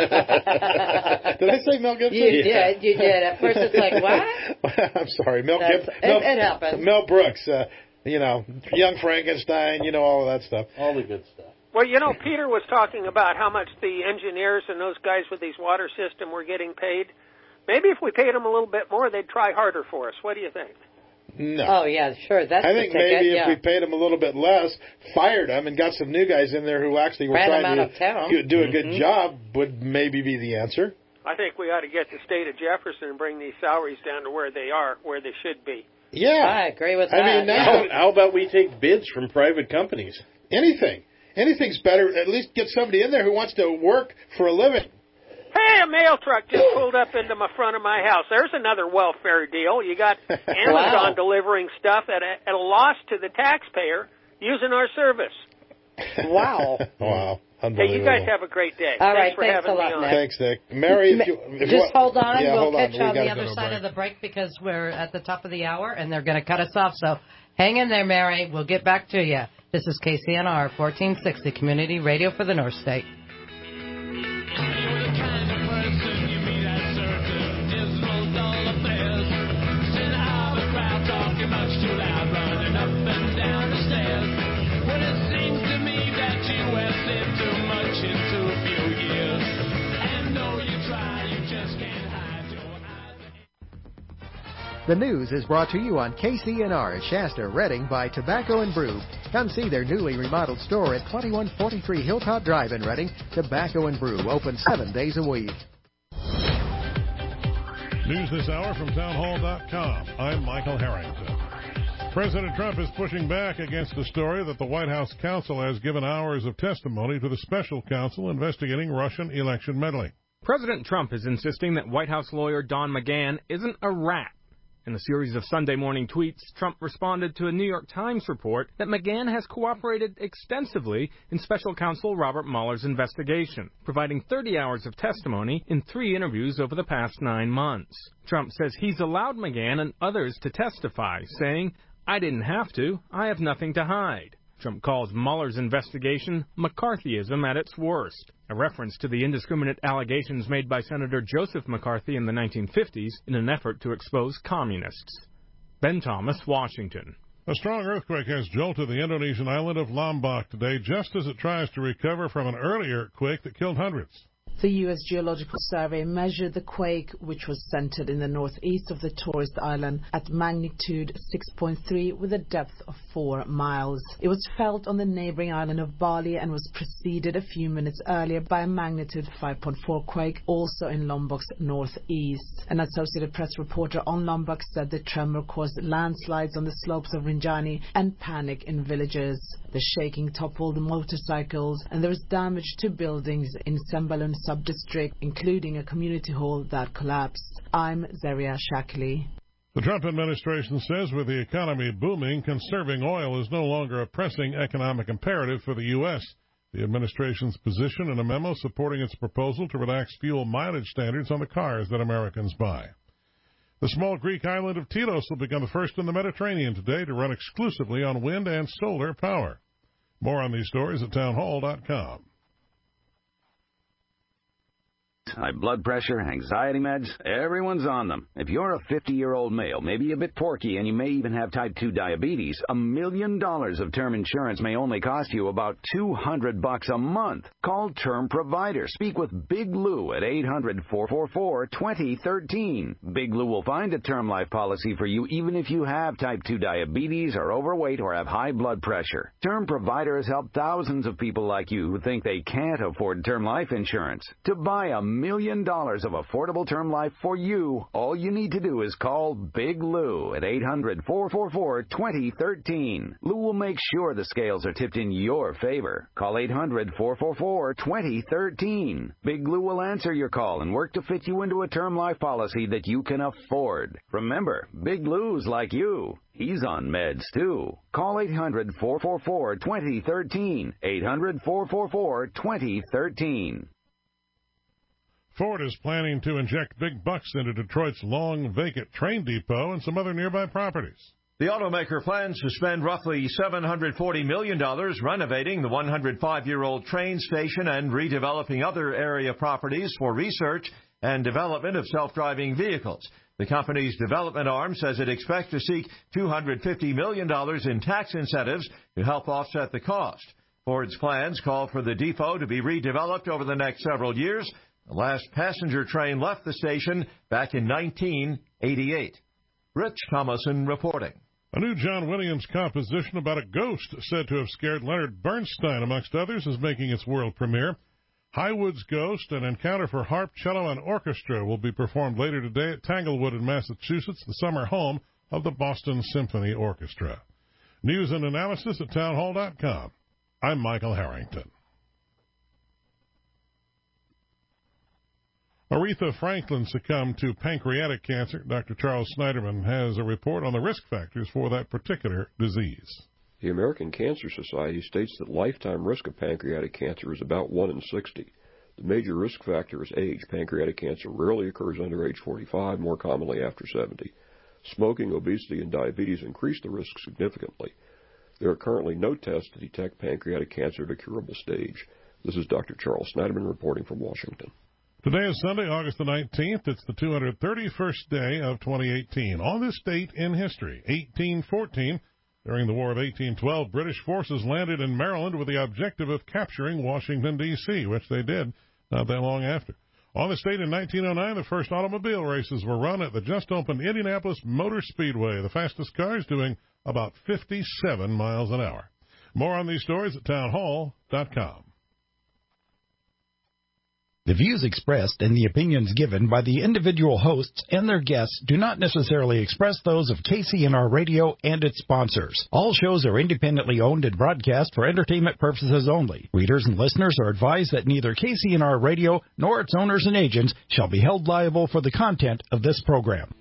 I say Mel Gibson? You did. At first, it's like, what? I'm sorry, Mel Gibson. It happens. Mel Brooks. Young Frankenstein. All of that stuff. All the good stuff. Well, Peter was talking about how much the engineers and those guys with these water system were getting paid. Maybe if we paid them a little bit more, they'd try harder for us. What do you think? No. Oh, yeah, sure. That's I think maybe if we paid them a little bit less, fired them, and got some new guys in there who actually were trying to do a good job, would maybe be the answer. I think we ought to get the state of Jefferson and bring these salaries down to where they are, where they should be. Yeah. I agree with that. How about we take bids from private companies? Anything's better. At least get somebody in there who wants to work for a living. Hey, a mail truck just pulled up into the front of my house. There's another welfare deal. You got Amazon delivering stuff at a loss to the taxpayer using our service. Wow. Wow. Unbelievable. Hey, you guys have a great day. All right, thanks for having me on. Nick. Thanks, Nick. Mary, just hold on. Yeah, we'll hold catch you on the gotta other go to side of the break because we're at the top of the hour and they're going to cut us off. So hang in there, Mary. We'll get back to you. This is KCNR 1460 Community Radio for the North State. The news is brought to you on KCNR Shasta, Redding by Tobacco and Brew. Come see their newly remodeled store at 2143 Hilltop Drive in Redding. Tobacco and Brew, open 7 days a week. News this hour from townhall.com. I'm Michael Harrington. President Trump is pushing back against the story that the White House counsel has given hours of testimony to the special counsel investigating Russian election meddling. President Trump is insisting that White House lawyer Don McGahn isn't a rat. In a series of Sunday morning tweets, Trump responded to a New York Times report that McGahn has cooperated extensively in special counsel Robert Mueller's investigation, providing 30 hours of testimony in 3 interviews over the past 9 months. Trump says he's allowed McGahn and others to testify, saying, "I didn't have to. I have nothing to hide." Trump calls Mueller's investigation McCarthyism at its worst, a reference to the indiscriminate allegations made by Senator Joseph McCarthy in the 1950s in an effort to expose communists. Ben Thomas, Washington. A strong earthquake has jolted the Indonesian island of Lombok today, just as it tries to recover from an earlier earthquake that killed hundreds. The U.S. Geological Survey measured the quake, which was centered in the northeast of the tourist island, at magnitude 6.3 with a depth of 4 miles. It was felt on the neighboring island of Bali and was preceded a few minutes earlier by a magnitude 5.4 quake, also in Lombok's northeast. An Associated Press reporter on Lombok said the tremor caused landslides on the slopes of Rinjani and panic in villages. The shaking toppled motorcycles, and there was damage to buildings in Sembalun sub-district, including a community hall that collapsed. I'm Zaria Shakli. The Trump administration says with the economy booming, conserving oil is no longer a pressing economic imperative for the U.S. The administration's position in a memo supporting its proposal to relax fuel mileage standards on the cars that Americans buy. The small Greek island of Tilos will become the first in the Mediterranean today to run exclusively on wind and solar power. More on these stories at townhall.com. High blood pressure, anxiety meds, everyone's on them. If you're a 50-year-old male, maybe a bit porky, and you may even have type 2 diabetes, $1 million of term insurance may only cost you about $200 a month. Call Term Provider. Speak with Big Lou at 800-444-2013. Big Lou will find a term life policy for you even if you have type 2 diabetes, are overweight, or have high blood pressure. Term Provider has helped thousands of people like you who think they can't afford term life insurance. To buy $1 million of affordable term life for you, all you need to do is call Big Lou at 800-444-2013. Lou will make sure the scales are tipped in your favor. Call 800-444-2013. Big Lou will answer your call and work to fit you into a term life policy that you can afford. Remember, Big Lou's like you. He's on meds, too. Call 800-444-2013. 800-444-2013. Ford is planning to inject big bucks into Detroit's long vacant train depot and some other nearby properties. The automaker plans to spend roughly $740 million renovating the 105-year-old train station and redeveloping other area properties for research and development of self-driving vehicles. The company's development arm says it expects to seek $250 million in tax incentives to help offset the cost. Ford's plans call for the depot to be redeveloped over the next several years. The last passenger train left the station back in 1988. Rich Thomason reporting. A new John Williams composition about a ghost said to have scared Leonard Bernstein, amongst others, is making its world premiere. Highwood's Ghost, an encounter for harp, cello, and orchestra, will be performed later today at Tanglewood in Massachusetts, the summer home of the Boston Symphony Orchestra. News and analysis at townhall.com. I'm Michael Harrington. Aretha Franklin succumbed to pancreatic cancer. Dr. Charles Snyderman has a report on the risk factors for that particular disease. The American Cancer Society states that lifetime risk of pancreatic cancer is about 1 in 60. The major risk factor is age. Pancreatic cancer rarely occurs under age 45, more commonly after 70. Smoking, obesity, and diabetes increase the risk significantly. There are currently no tests to detect pancreatic cancer at a curable stage. This is Dr. Charles Snyderman reporting from Washington. Today is Sunday, August the 19th. It's the 231st day of 2018. On this date in history, 1814, during the War of 1812, British forces landed in Maryland with the objective of capturing Washington, D.C., which they did not that long after. On this date in 1909, the first automobile races were run at the just-opened Indianapolis Motor Speedway, the fastest cars doing about 57 miles an hour. More on these stories at townhall.com. The views expressed and the opinions given by the individual hosts and their guests do not necessarily express those of KCNR Radio and its sponsors. All shows are independently owned and broadcast for entertainment purposes only. Readers and listeners are advised that neither KCNR Radio nor its owners and agents shall be held liable for the content of this program.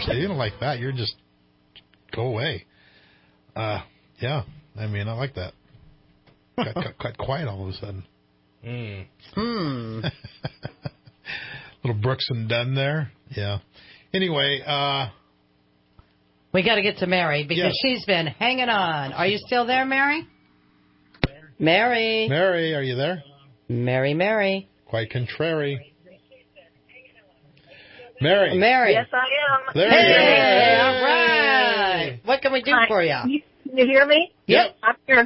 you don't like that. You're just go away. Yeah. I mean, I like that. Got quiet all of a sudden. Little Brooks and Dunn there. Yeah. Anyway, we got to get to Mary because she's been hanging on. Are you still there, Mary? Mary. Mary, are you there? Mary. Quite contrary. Mary. Yes, I am. There hey, you are. All right. What can we do for you? Can you hear me? Yep. I'm here.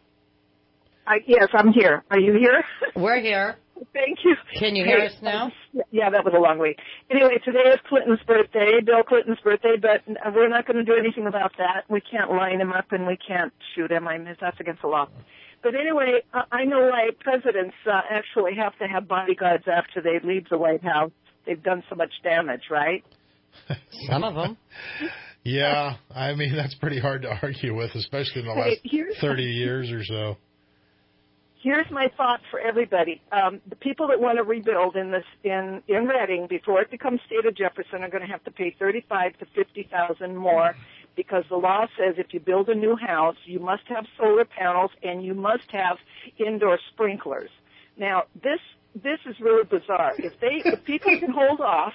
Yes, I'm here. Are you here? We're here. Thank you. Can you hear us now? Yeah, that was a long wait. Anyway, today is Clinton's birthday, Bill Clinton's birthday, but we're not going to do anything about that. We can't line him up and we can't shoot him. I mean, that's against the law. But anyway, I know why presidents actually have to have bodyguards after they leave the White House. They've done so much damage, right? Some of them. Yeah, I mean, that's pretty hard to argue with, especially in the last 30 years or so. Here's my thought for everybody. The people that want to rebuild in Reading before it becomes State of Jefferson are going to have to pay $35,000 to $50,000 more because the law says if you build a new house, you must have solar panels and you must have indoor sprinklers. Now, this is really bizarre. If people can hold off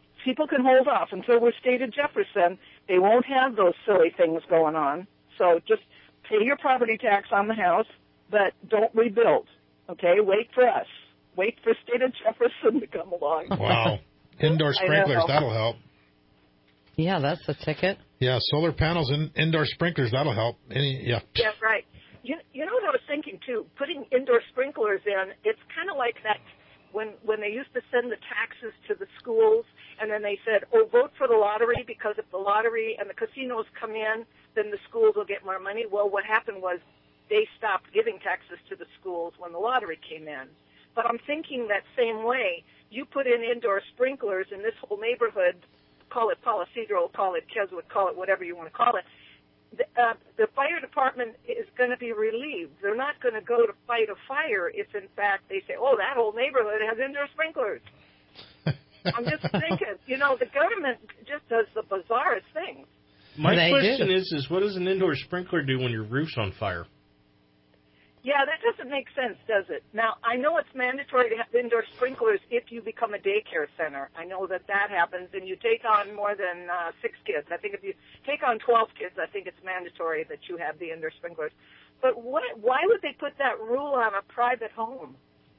until we're State of Jefferson, they won't have those silly things going on. So just pay your property tax on the house, but don't rebuild, okay? Wait for us. Wait for State of Jefferson to come along. Wow. Indoor sprinklers, that'll help. Yeah, that's the ticket. Yeah, solar panels and indoor sprinklers, that'll help. Yeah, right. You know what I was thinking, too? Putting indoor sprinklers in, it's kind of like that when they used to send the taxes to the schools, and then they said, vote for the lottery, because if the lottery and the casinos come in, then the schools will get more money. Well, what happened was they stopped giving taxes to the schools when the lottery came in. But I'm thinking that same way. You put in indoor sprinklers in this whole neighborhood, call it Policedro, call it Keswick, call it whatever you want to call it, the fire department is going to be relieved. They're not going to go to fight a fire if, in fact, they say, that whole neighborhood has indoor sprinklers. I'm just thinking, the government just does the bizarrest things. My question is what does an indoor sprinkler do when your roof's on fire? Yeah, that doesn't make sense, does it? Now, I know it's mandatory to have indoor sprinklers if you become a daycare center. I know that happens, and you take on more than 6 kids. I think if you take on 12 kids, I think it's mandatory that you have the indoor sprinklers. But why would they put that rule on a private home?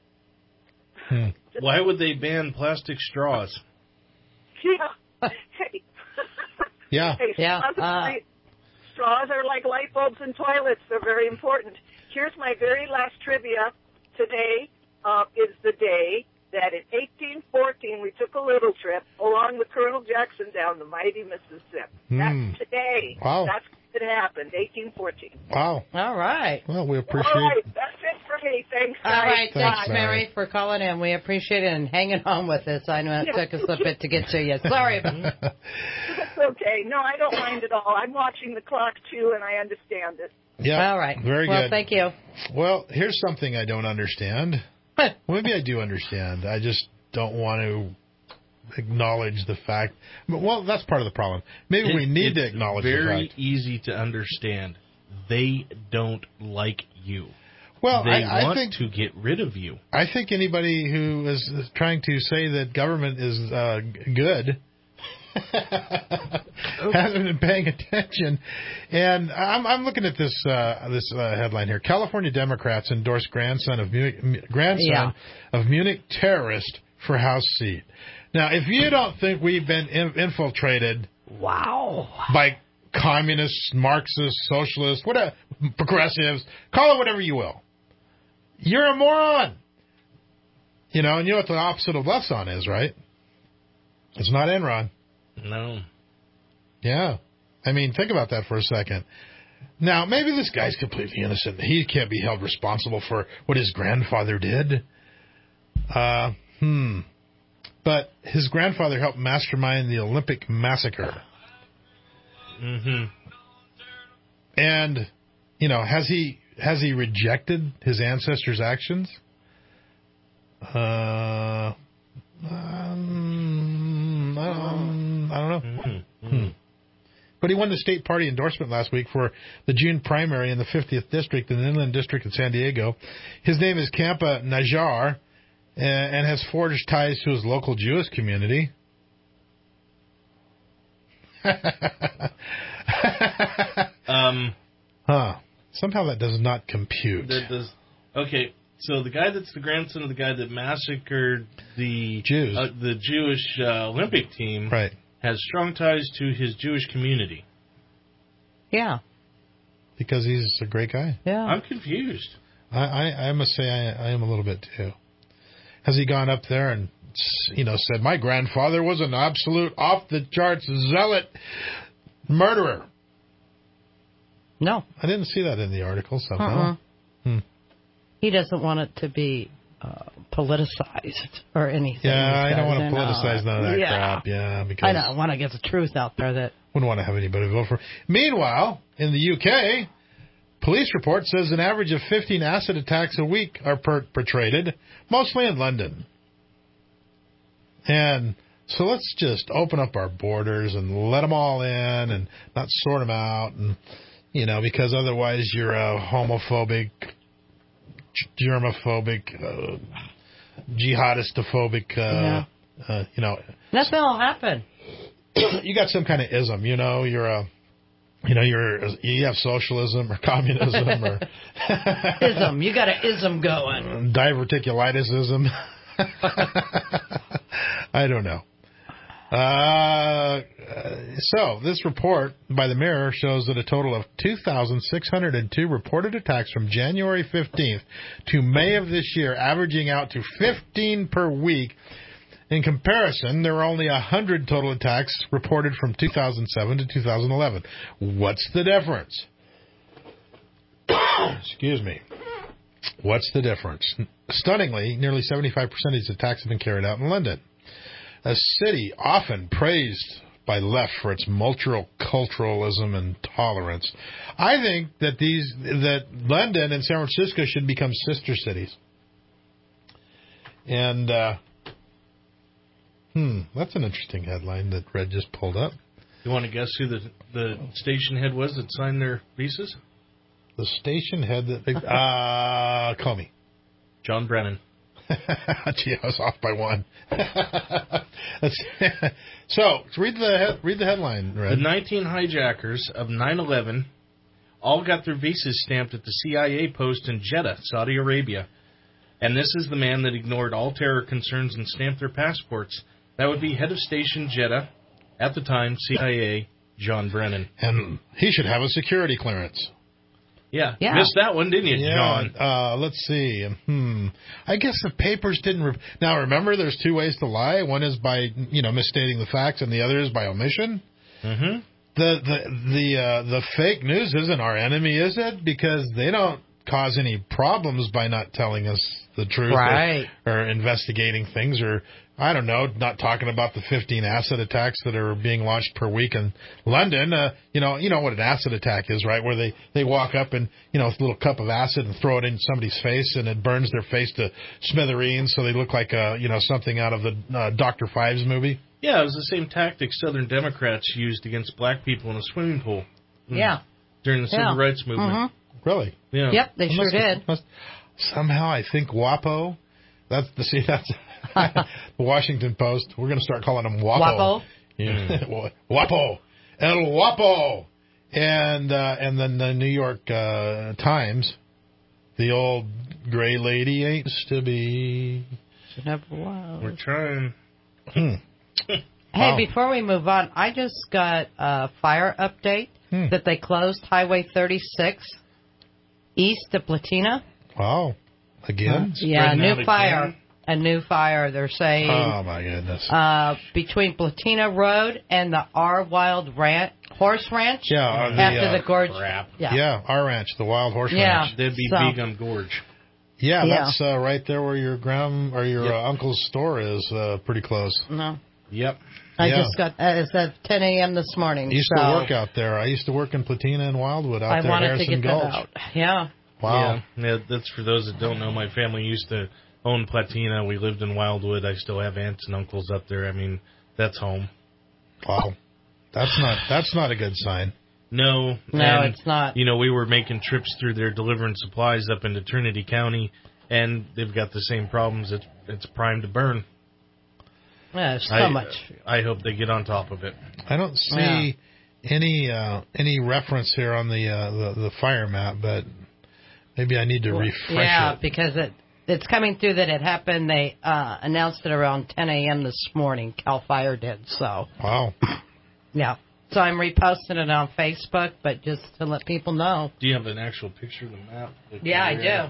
Why would they ban plastic straws? Yeah. Yeah. Hey, straws are like light bulbs in toilets. They're very important. Here's my very last trivia. Today is the day that in 1814 we took a little trip along with Colonel Jackson down the mighty Mississippi. That's today. Wow. That's what happened, 1814. Wow. All right. Well, we appreciate it. All right, that's it for me. Thanks, guys. All right, thanks, Bye. Mary, for calling in. We appreciate it and hanging on with us. I know it took us a bit to get to you. Sorry about that. That's okay. No, I don't mind at all. I'm watching the clock, too, and I understand it. Yeah. All right. Very well, good. Thank you. Well, here's something I don't understand. Maybe I do understand. I just don't want to acknowledge the fact. Well, that's part of the problem. Maybe we need to acknowledge the fact. It's very easy to understand. They don't like you. Well, they I want think, to get rid of you. I think anybody who is trying to say that government is good hasn't been paying attention. And I'm looking at this headline here. California Democrats endorse grandson of Munich terrorist for House seat. Now, if you don't think we've been infiltrated by communists, Marxists, socialists, whatever, progressives, call it whatever you will, you're a moron. And you know what the opposite of left on is, right? It's not Enron. No. Yeah. I mean, think about that for a second. Now, maybe this guy's completely innocent. He can't be held responsible for what his grandfather did. But his grandfather helped mastermind the Olympic massacre. Mm-hmm. And, has he rejected his ancestors' actions? I don't know. But he won the state party endorsement last week for the June primary in the 50th District in the Inland District of San Diego. His name is Kampa Najjar and has forged ties to his local Jewish community. Somehow that does not compute. Okay, so the guy that's the grandson of the guy that massacred the Jews, the Jewish Olympic team, right, has strong ties to his Jewish community. Yeah. Because he's a great guy. Yeah. I'm confused. I must say I am a little bit too. Has he gone up there and, said, my grandfather was an absolute off-the-charts zealot murderer? No. I didn't see that in the article somehow. He doesn't want it to be politicized or anything. Yeah, I don't want to politicize none of that crap. Yeah, because I don't want to get the truth out there that wouldn't want to have anybody vote for. Meanwhile, in the UK, police report says an average of 15 acid attacks a week are perpetrated, mostly in London. And so let's just open up our borders and let them all in and not sort them out, and because otherwise you're a homophobic, germophobic, jihadistophobic, nothing will happen. You got some kind of ism, you have socialism or communism or ism. You got an ism going. Diverticulitis-ism. I don't know. So this report by the Mirror shows that a total of 2,602 reported attacks from January 15th to May of this year, averaging out to 15 per week. In comparison, there were only 100 total attacks reported from 2007 to 2011. What's the difference? Excuse me. What's the difference? Stunningly, nearly 75% of these attacks have been carried out in London, a city often praised by left for its multiculturalism and tolerance. I think that London and San Francisco should become sister cities. And that's an interesting headline that Red just pulled up. You want to guess who the station head was that signed their visas? The station head that Comey. John Brennan. Gee, I was off by one. So read the headline, Red. The 19 hijackers of 9/11 all got their visas stamped at the CIA post in Jeddah, Saudi Arabia. And this is the man that ignored all terror concerns and stamped their passports. That would be head of station Jeddah, at the time CIA, John Brennan. And he should have a security clearance. Yeah. Missed that one, didn't you, John? Let's see. I guess the papers didn't... Now, remember, there's two ways to lie. One is by, misstating the facts, and the other is by omission. Mm-hmm. The fake news isn't our enemy, is it? Because they don't cause any problems by not telling us the truth, right, or investigating things, or I don't know, not talking about the 15 acid attacks that are being launched per week in London. You know what an acid attack is, right? Where they walk up and a little cup of acid and throw it in somebody's face, and it burns their face to smithereens, so they look like something out of the Dr. Fives movie. Yeah, it was the same tactic Southern Democrats used against black people in a swimming pool. Yeah. During the Civil Rights Movement. Mm-hmm. Really? Yeah. Yep, they sure did. Somehow I think WAPO. That's the Washington Post. We're going to start calling them WAPO. WAPO. Yeah. WAPO. El WAPO. And then the New York Times. The old gray lady ain't to be. She never was. We're trying. Hey, before we move on, I just got a fire update that they closed Highway 36 east of Platina. Wow. Again? Yeah, new fire. A new fire, they're saying. Oh, my goodness. Between Platina Road and the R Wild Horse Ranch. Yeah. After the gorge. Crap. Yeah, our ranch, the Wild Horse Ranch. That'd be Big Gum Gorge. Yeah, that's right there where your uncle's store is, pretty close. No. Yep. I just got, it's at 10 a.m. this morning. I used to work out there. I used to work in Platina and Wildwood out there at Harrison Gulch. That out. Yeah. Wow. Yeah, that's for those that don't know. My family used to own Platina. We lived in Wildwood. I still have aunts and uncles up there. I mean, that's home. Wow. That's not a good sign. No, it's not. You know, we were making trips through there delivering supplies up into Trinity County, and they've got the same problems. It's primed to burn. Yeah, there's so much. I hope they get on top of it. I don't see any reference here on the fire map, but maybe I need to refresh it. Yeah, because it's coming through that it happened. They announced it around 10 a.m. this morning. CAL FIRE did, so. Wow. Yeah. So I'm reposting it on Facebook, but just to let people know. Do you have an actual picture of the map? Yeah, I do.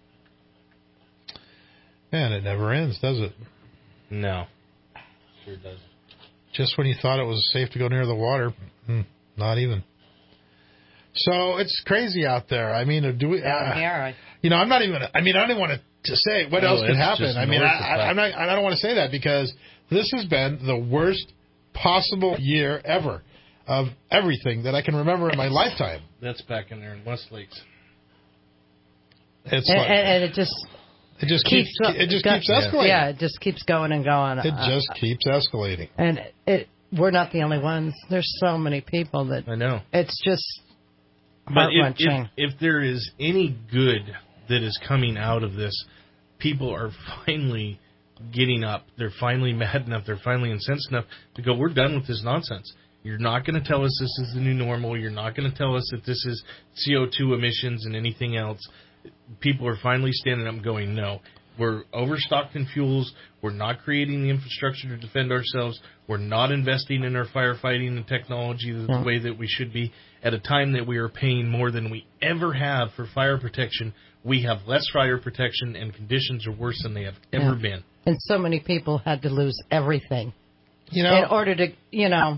And it never ends, does it? No. Sure does. Just when you thought it was safe to go near the water, not even. So it's crazy out there. I mean, do we? You know, I'm not even. I mean, I don't even want to say what else could happen. I mean, I'm not. I don't want to say that because this has been the worst possible year ever of everything that I can remember in my lifetime. That's back in there in Westlakes. It's and it just keeps escalating. Yeah, it just keeps going and going. It just keeps escalating. And we're not the only ones. There's so many people that I know. It's just heart-wrenching. If there is any good that is coming out of this, people are finally getting up. They're finally mad enough. They're finally incensed enough to go, we're done with this nonsense. You're not going to tell us this is the new normal. You're not going to tell us that this is CO2 emissions and anything else. People are finally standing up and going, no, we're overstocked in fuels. We're not creating the infrastructure to defend ourselves. We're not investing in our firefighting and technology the way that we should be. At a time that we are paying more than we ever have for fire protection, we have less fire protection and conditions are worse than they have ever been. And so many people had to lose everything. You know, in order to, enough.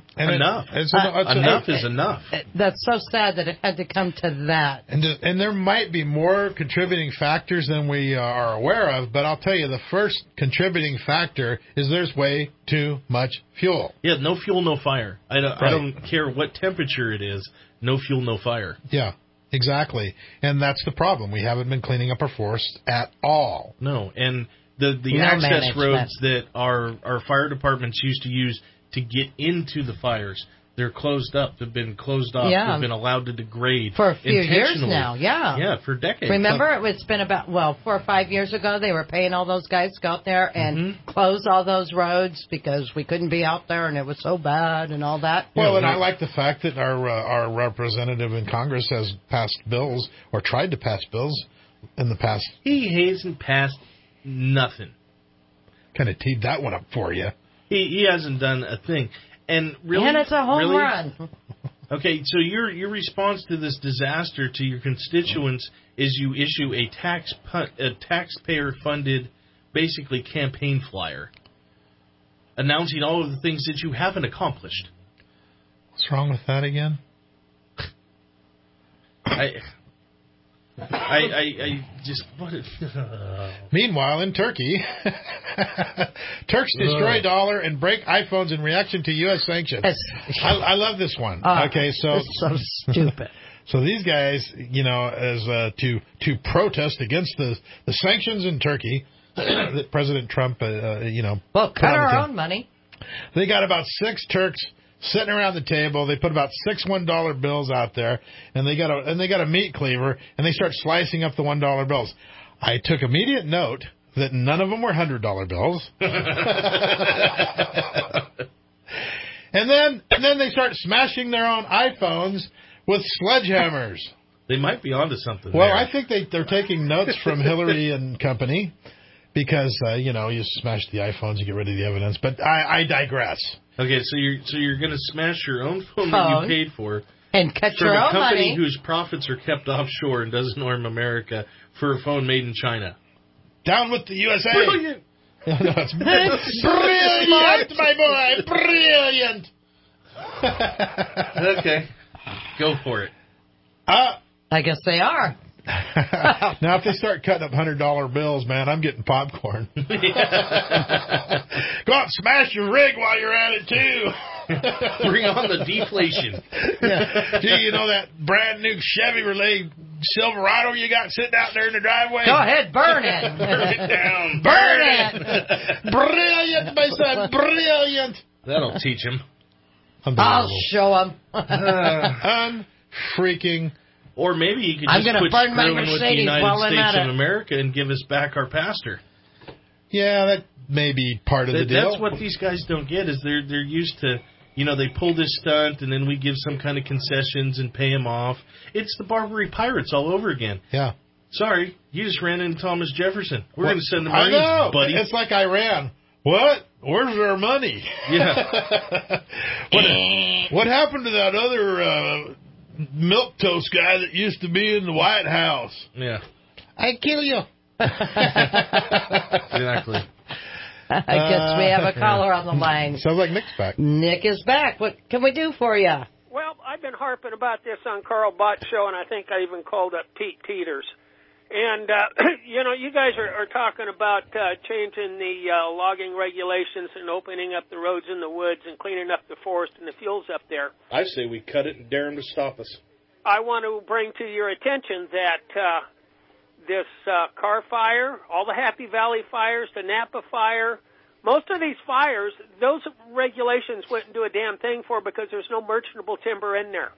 Enough is enough. That's so sad that it had to come to that. And there might be more contributing factors than we are aware of, but I'll tell you, the first contributing factor is there's way too much fuel. Yeah, no fuel, no fire. I don't care what temperature it is. No fuel, no fire. Yeah, exactly. And that's the problem. We haven't been cleaning up our forests at all. No, and the access roads that our fire departments used to use to get into the fires, they're closed up. They've been closed off. Yeah. They've been allowed to degrade for a few years now. Yeah, for decades. Remember, it's been about 4 or 5 years ago. They were paying all those guys to go out there and close all those roads because we couldn't be out there and it was so bad and all that. Well, and I like the fact that our representative in Congress has passed bills or tried to pass bills in the past. He hasn't passed nothing. Kind of teed that one up for you. He hasn't done a thing. And really, and it's a home run. Okay, so your response to this disaster to your constituents is you issue a taxpayer-funded, basically campaign flyer, announcing all of the things that you haven't accomplished. What's wrong with that again? I just... Meanwhile, in Turkey, Turks destroy dollar and break iPhones in reaction to U.S. sanctions. I love this one. Okay, so it's so stupid. So these guys, you know, as to protest against the sanctions in Turkey that President Trump, well, cut our own money. They got about 6 Turks sitting around the table. They put about 6 $1 bills out there, and they got a meat cleaver, and they start slicing up the $1 bills. I took immediate note that none of them were $100 bills. and then they start smashing their own iPhones with sledgehammers. They might be onto something. Well, there. I think they're taking notes from Hillary and company because you smash the iPhones, you get rid of the evidence. But I digress. Okay, so you're going to smash your own phone that you paid for and cut your own money from a company whose profits are kept offshore and doesn't harm America for a phone made in China. Down with the USA! Brilliant! No, it's brilliant, my boy! Brilliant! Okay, go for it. I guess they are. Now, if they start cutting up $100 bills, man, I'm getting popcorn. Go out and smash your rig while you're at it, too. Bring on the deflation. Yeah. Gee, you know that brand new Chevrolet Silverado you got sitting out there in the driveway? Go ahead, burn it. Burn it down. Burn it. Brilliant, my son. Brilliant. That'll teach him. I'll show him. Unfreaking. Or maybe he could I'm just quit burn my screwing with the Mercedes United while I'm States at of it. America and give us back our pastor. Yeah, that may be part of the deal. That's what these guys don't get is they're used to, they pull this stunt and then we give some kind of concessions and pay them off. It's the Barbary Pirates all over again. Yeah. Sorry, you just ran into Thomas Jefferson. We're going to send the Marines, I know, buddy. It's like Iran. What? Where's our money? Yeah. What happened to that other milk toast guy that used to be in the White House? Yeah. I kill you. Exactly. I guess we have a caller on the line. Sounds like Nick's back. Nick is back. What can we do for you? Well, I've been harping about this on Carl Bott's show, and I think I even called up Pete Peters. And, you guys are talking about changing the logging regulations and opening up the roads in the woods and cleaning up the forest and the fuels up there. I say we cut it and dare them to stop us. I want to bring to your attention that this Carr fire, all the Happy Valley fires, the Napa fire, most of these fires, those regulations wouldn't do a damn thing for because there's no merchantable timber in there.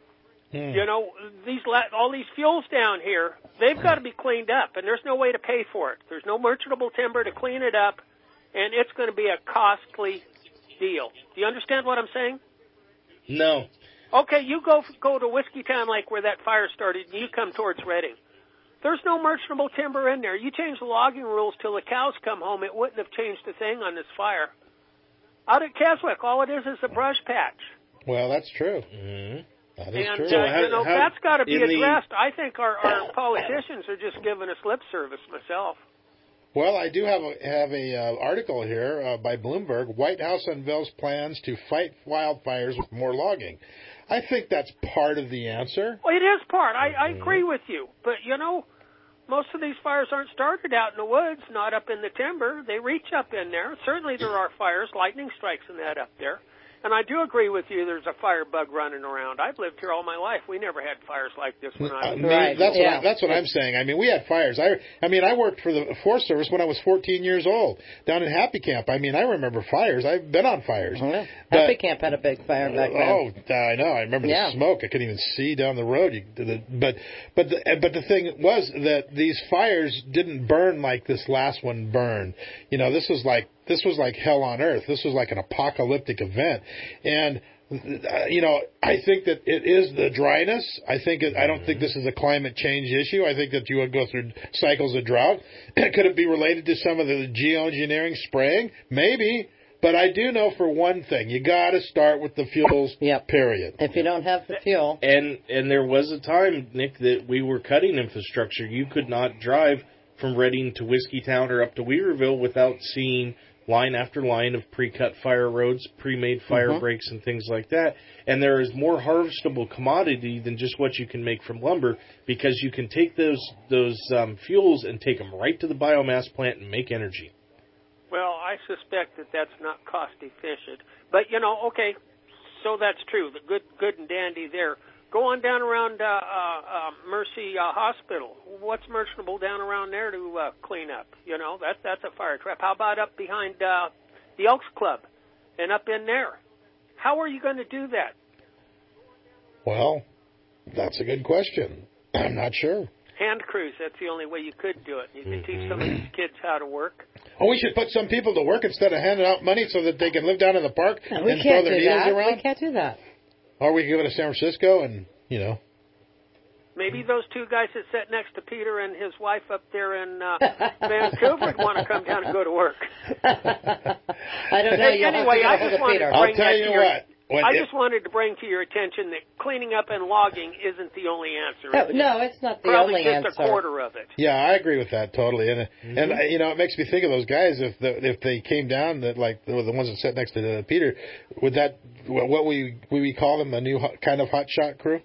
All these fuels down here, they've got to be cleaned up, and there's no way to pay for it. There's no merchantable timber to clean it up, and it's going to be a costly deal. Do you understand what I'm saying? No. Okay, you go to Whiskey Town Lake where that fire started, and you come towards Redding. There's no merchantable timber in there. You change the logging rules till the cows come home, it wouldn't have changed a thing on this fire. Out at Keswick, all it is a brush patch. Well, that's true. Mm-hmm. That is And, true. that's got to be addressed. I think our politicians are just giving us lip service myself. Well, I do have a article here by Bloomberg. White House unveils plans to fight wildfires with more logging. I think that's part of the answer. Well, it is part. I agree with you. But, most of these fires aren't started out in the woods, not up in the timber. They reach up in there. Certainly there are fires, lightning strikes and that up there. And I do agree with you, there's a fire bug running around. I've lived here all my life. We never had fires like this when I was That's what I'm saying. I mean, we had fires. I worked for the Forest Service when I was 14 years old down in Happy Camp. I mean, I remember fires. I've been on fires. Oh, yeah. Happy Camp had a big fire back then. Oh, I know. I remember the smoke. I couldn't even see down the road. But the thing was that these fires didn't burn like this last one burned. This was like hell on earth. This was like an apocalyptic event. And, I think that it is the dryness. I don't think this is a climate change issue. I think that you would go through cycles of drought. Could it be related to some of the geoengineering spraying? Maybe. But I do know for one thing, you got to start with the fuels, period. If you don't have the fuel. And there was a time, Nick, that we were cutting infrastructure. You could not drive from Redding to Whiskeytown or up to Weaverville without seeing line after line of pre-cut fire roads, pre-made fire breaks and things like that. And there is more harvestable commodity than just what you can make from lumber because you can take those fuels and take them right to the biomass plant and make energy. Well, I suspect that that's not cost efficient. But, okay, so that's true. The good and dandy there. Go on down around Mercy Hospital. What's merchantable down around there to clean up? That's a fire trap. How about up behind the Elks Club and up in there? How are you going to do that? Well, that's a good question. I'm not sure. Hand crews, that's the only way you could do it. You could teach some of these kids how to work. Oh, we should put some people to work instead of handing out money so that they can live down in the park and throw their needles around? We can't do that. Or we can go to San Francisco and, Maybe those two guys that sat next to Peter and his wife up there in Vancouver would want to come down and go to work. I don't know. Anyway, I just wanted to bring tell you what. I just wanted to bring to your attention that cleaning up and logging isn't the only answer. No, it's not the Probably only just answer. a quarter of it. Yeah, I agree with that totally. And it makes me think of those guys if they came down that like the ones that sat next to Peter, would that what we call them a new kind of hot shot crew?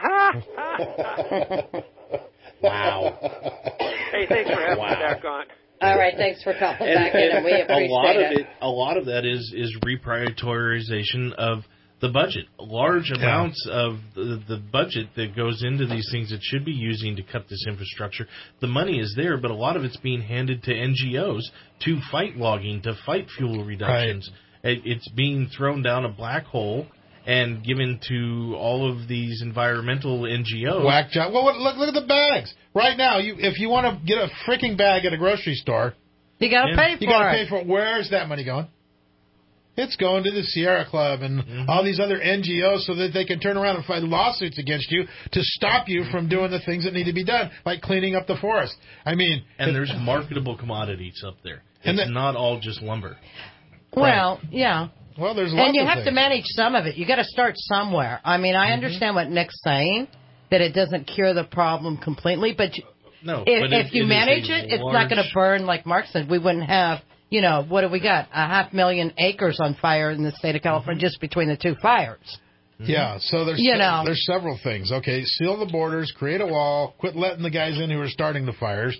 Wow. Hey, thanks for having me back on. All right, thanks for calling back in, and we appreciate it. A lot of that is reprioritization of the budget. Large amounts of the budget that goes into these things that should be using to cut this infrastructure, the money is there, but a lot of it's being handed to NGOs to fight logging, to fight fuel reductions. Right. It's being thrown down a black hole, and given to all of these environmental NGOs. Whack job. Well, look at the bags. Right now, if you want to get a freaking bag at a grocery store, you got to pay for it. You got to pay for it. Where's that money going? It's going to the Sierra Club and all these other NGOs so that they can turn around and fight lawsuits against you to stop you from doing the things that need to be done, like cleaning up the forest. I mean... And there's marketable commodities up there. It's not all just lumber. Well, yeah. Well, there's lots and you of have things. to manage some of it. You got to start somewhere. I mean, I understand what Nick's saying, that it doesn't cure the problem completely, but if you manage it, it's not going to burn like Mark said. We wouldn't have... You know, what do we got? 500,000 acres on fire in the state of California just between the two fires. Yeah, so there's several things. Okay, seal the borders, create a wall, quit letting the guys in who are starting the fires.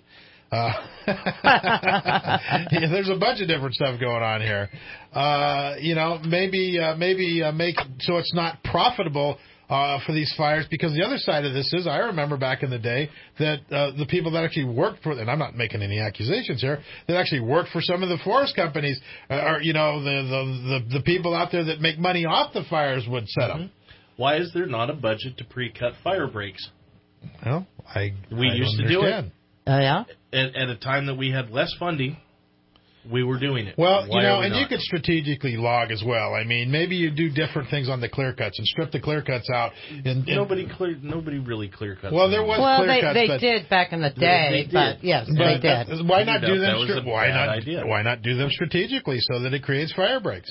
There's a bunch of different stuff going on here. Maybe make so it's not profitable for these fires, because the other side of this is, I remember back in the day that the people that actually worked for, and I'm not making any accusations here, that actually worked for some of the forest companies, or the people out there that make money off the fires would set them. Why is there not a budget to pre-cut fire breaks? Well, we used to do it. Oh yeah. At a time that we had less funding, we were doing it. Well, and you could strategically log as well. I mean, maybe you do different things on the clear cuts and strip the clear cuts out. Nobody really clear cuts. Well, there was clear cuts. They did back in the day, but yes, they did. Why not do them? Why not do them strategically so that it creates fire breaks?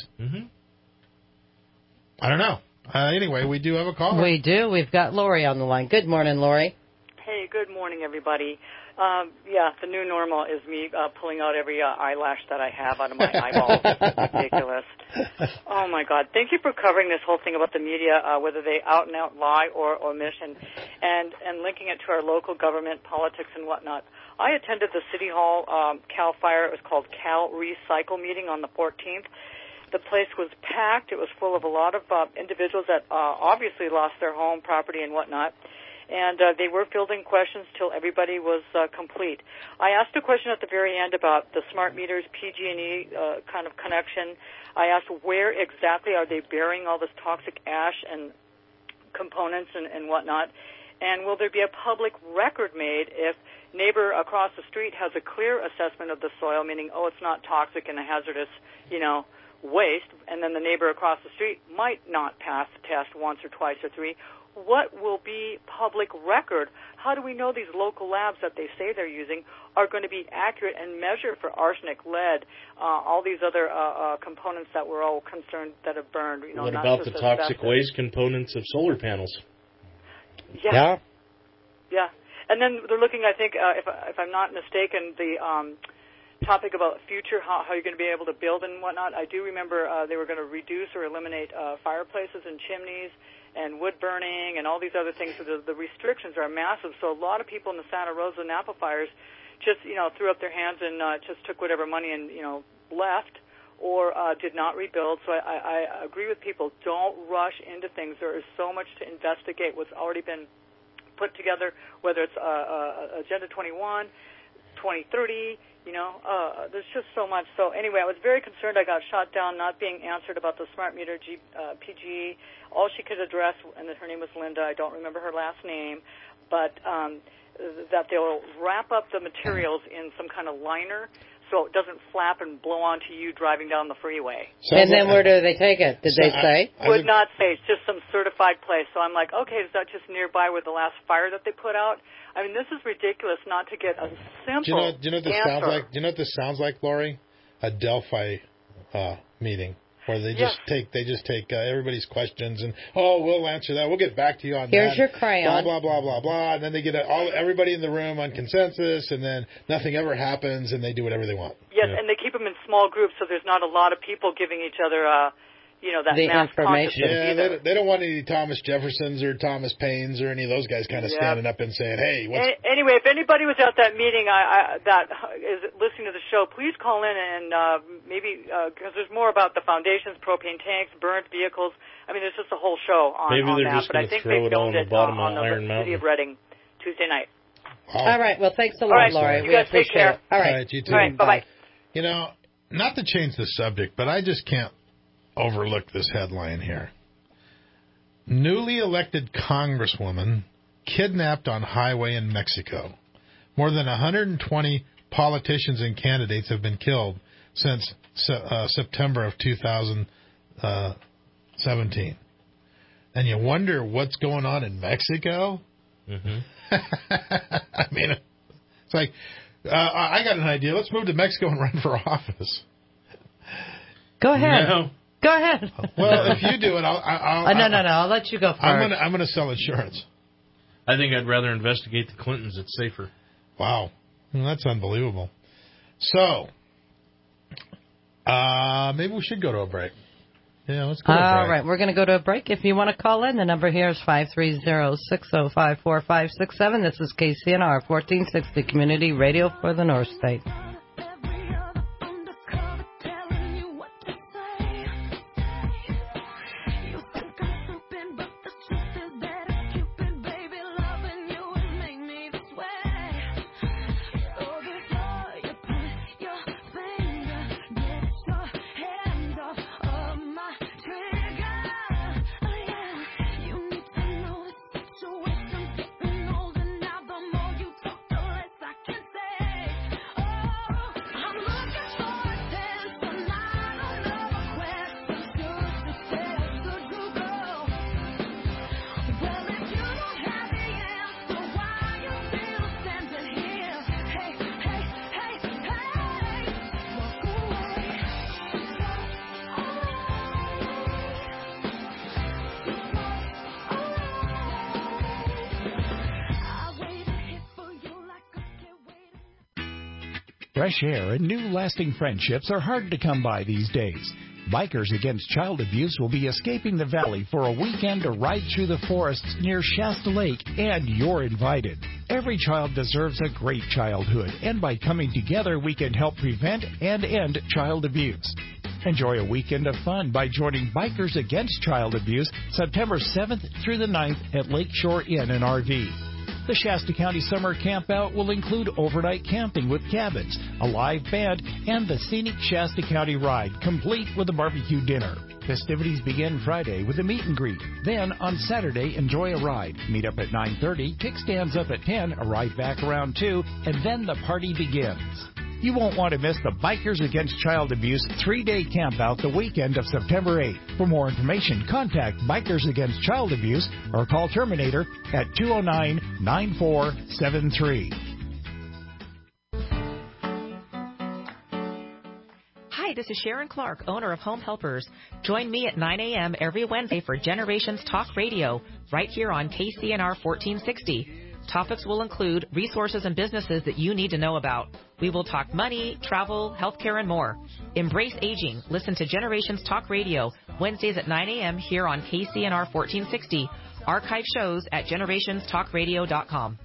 I don't know. Anyway, we do have a caller. We do. We've got Lori on the line. Good morning, Lori. Hey, good morning, everybody. The new normal is me pulling out every eyelash that I have out of my eyeballs. It's ridiculous. Oh, my God. Thank you for covering this whole thing about the media, whether they out and out lie or omission, and linking it to our local government, politics, and whatnot. I attended the City Hall CAL FIRE. It was called CAL Recycle meeting on the 14th. The place was packed. It was full of a lot of individuals that obviously lost their home, property, and whatnot. And they were fielding questions till everybody was complete. I asked a question at the very end about the smart meters, PG&E kind of connection. I asked where exactly are they burying all this toxic ash and components and whatnot. And will there be a public record made if neighbor across the street has a clear assessment of the soil, meaning, it's not toxic and a hazardous, waste, and then the neighbor across the street might not pass the test once or twice or three? What will be public record? How do we know these local labs that they say they're using are going to be accurate and measure for arsenic, lead, all these other components that we're all concerned that have burned? What about the toxic waste components of solar panels? Yeah. And then they're looking, I think, if I'm not mistaken, the topic about future, how you're going to be able to build and whatnot. I do remember they were going to reduce or eliminate fireplaces and chimneys and wood burning and all these other things. So the restrictions are massive. So a lot of people in the Santa Rosa Napa fires just, threw up their hands and just took whatever money and, left or did not rebuild. So I agree with people. Don't rush into things. There is so much to investigate what's already been put together, whether it's Agenda 21, 2030, there's just so much. So anyway, I was very concerned. I got shot down, not being answered about the smart meter PGE. All she could address, and her name was Linda, I don't remember her last name, but that they'll wrap up the materials in some kind of liner so it doesn't flap and blow onto you driving down the freeway. And then where do they take it? Did they say? Would not say. It's just some certified place. So I'm like, okay, is that just nearby with the last fire that they put out? I mean, this is ridiculous not to get a simple Do you know what this sounds like? Do you know what this sounds like, Lori? A Delphi meeting where they just take everybody's questions and we'll answer that. We'll get back to you on that. Here's your crayon. Blah blah blah blah blah. And then they get everybody in the room on consensus, and then nothing ever happens, and they do whatever they want. Yes, and they keep them in small groups, so there's not a lot of people giving each other that the mass information. Yeah, they don't want any Thomas Jeffersons or Thomas Paines or any of those guys kind of standing up and saying, "Hey, anyway, if anybody was at that meeting that is listening to the show, please call in and maybe because there's more about the foundations, propane tanks, burnt vehicles. I mean, there's just a whole show on that. But I think they filmed it on the City of Redding Tuesday night. All right. Well, thanks a lot, Lori. You guys take care. All right. You too. All right. Bye-bye. Not to change the subject, but I just can't overlook this headline here. Newly elected congresswoman kidnapped on highway in Mexico. More than 120 politicians and candidates have been killed since September of 2017. And you wonder what's going on in Mexico? Mm-hmm. I mean, it's like, I got an idea. Let's move to Mexico and run for office. Go ahead. No. Go ahead. Well, if you do it, I'll no. I'll let you go first. I'm going to sell insurance. I think I'd rather investigate the Clintons. It's safer. Wow. Well, that's unbelievable. So, maybe we should go to a break. Yeah, let's go to a break. All right, we're going to go to a break. If you want to call in, the number here is 530-605-4567. This is KCNR 1460 Community Radio for the North State. Fresh air and new lasting friendships are hard to come by these days. Bikers Against Child Abuse will be escaping the valley for a weekend to ride through the forests near Shasta Lake, and you're invited. Every child deserves a great childhood, and by coming together, we can help prevent and end child abuse. Enjoy a weekend of fun by joining Bikers Against Child Abuse September 7th through the 9th at Lakeshore Inn and RV. The Shasta County Summer Campout will include overnight camping with cabins, a live band, and the scenic Shasta County Ride, complete with a barbecue dinner. Festivities begin Friday with a meet and greet. Then, on Saturday, enjoy a ride. Meet up at 9:30, kickstands up at 10, arrive back around 2, and then the party begins. You won't want to miss the Bikers Against Child Abuse 3-day campout the weekend of September 8th. For more information, contact Bikers Against Child Abuse or call Terminator at 209-9473. Hi, this is Sharon Clark, owner of Home Helpers. Join me at 9 a.m. every Wednesday for Generations Talk Radio, right here on KCNR 1460. Topics will include resources and businesses that you need to know about. We will talk money, travel, healthcare, and more. Embrace aging. Listen to Generations Talk Radio, Wednesdays at 9 a.m. here on KCNR 1460. Archive shows at generationstalkradio.com.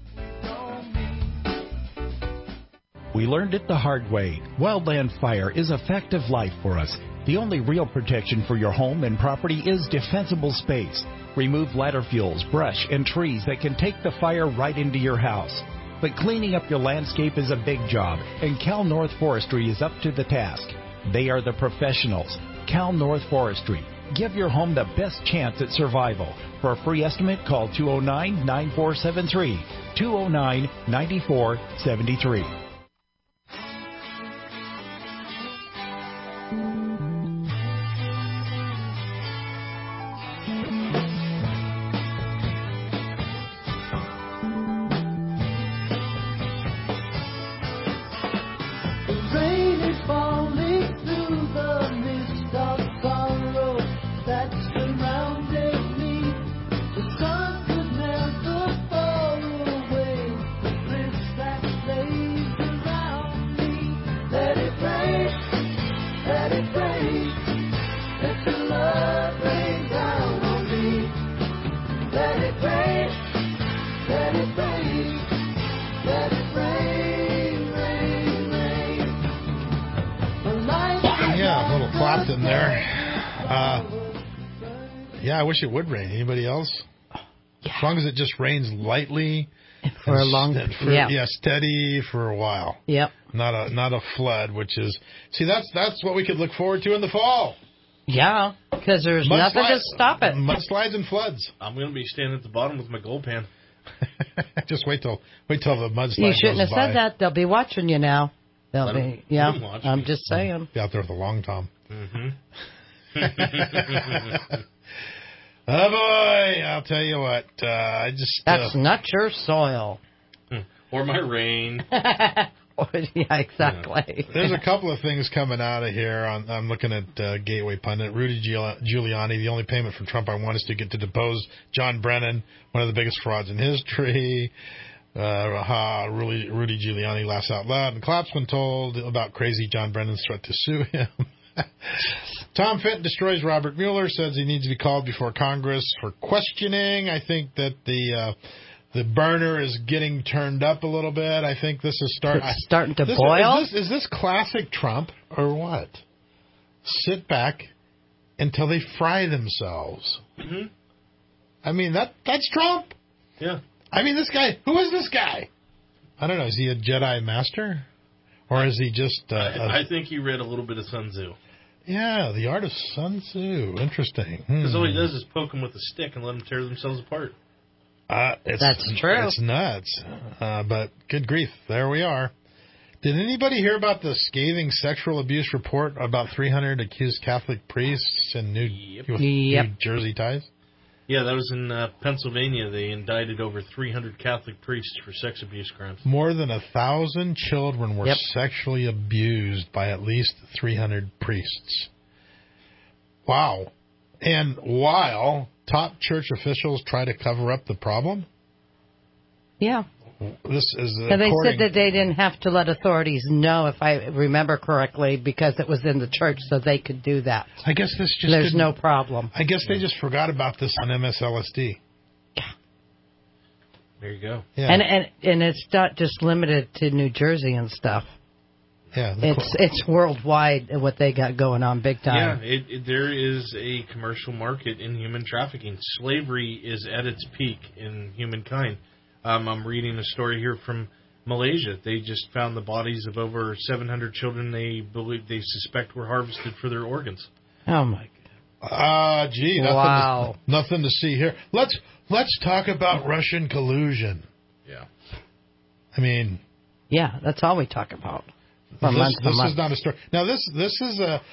We learned it the hard way. Wildland fire is a fact of life for us. The only real protection for your home and property is defensible space. Remove ladder fuels, brush, and trees that can take the fire right into your house. But cleaning up your landscape is a big job, and Cal North Forestry is up to the task. They are the professionals. Cal North Forestry. Give your home the best chance at survival. For a free estimate, call 209-9473, 209-9473. I wish it would rain. Anybody else? Yeah. As long as it just rains lightly for a long steady for a while. Yep. Not a flood, which is that's what we could look forward to in the fall. Yeah, because there's nothing to stop it. Mudslides and floods. I'm going to be standing at the bottom with my gold pan. Just wait till the mudslide. You shouldn't have by. said that. They'll be watching you now. They'll be. Yeah, I'm just saying. Be out there with a long tom. Mm-hmm. Oh boy! I'll tell you what. That's not your soil. Or my rain. Yeah, exactly. There's a couple of things coming out of here. I'm looking at Gateway Pundit. Rudy Giuliani, the only payment from Trump I want is to get to depose John Brennan, one of the biggest frauds in history. Rudy Giuliani laughs out loud and claps when told about crazy John Brennan's threat to sue him. Tom Fitton destroys Robert Mueller, says he needs to be called before Congress for questioning. I think that the burner is getting turned up a little bit. I think this is starting to boil. Is this classic Trump or what? Sit back until they fry themselves. Mm-hmm. I mean, that's Trump. Yeah. I mean, this guy, who is this guy? I don't know. Is he a Jedi master? Or is he just... I think he read a little bit of Sun Tzu. Yeah, the art of Sun Tzu. Interesting. Because all he does is poke them with a stick and let them tear themselves apart. That's true. It's nuts. But good grief, there we are. Did anybody hear about the scathing sexual abuse report about 300 accused Catholic priests in New Jersey ties? Yeah, that was in Pennsylvania. They indicted over 300 Catholic priests for sex abuse crimes. More than 1,000 children were sexually abused by at least 300 priests. Wow. And while top church officials try to cover up the problem? Yeah. This is and they said that they didn't have to let authorities know, if I remember correctly, because it was in the church, so they could do that. I guess this just there's no problem. I guess they just forgot about this on MSLSD. Yeah. There you go. Yeah. And it's not just limited to New Jersey and stuff. Yeah. It's worldwide what they got going on big time. Yeah, there is a commercial market in human trafficking. Slavery is at its peak in humankind. I'm reading a story here from Malaysia. They just found the bodies of over 700 children they suspect were harvested for their organs. Oh my God. Gee, wow. Nothing to see here. Let's talk about Russian collusion. Yeah. I mean, yeah, that's all we talk about. This is not a story. Now this is a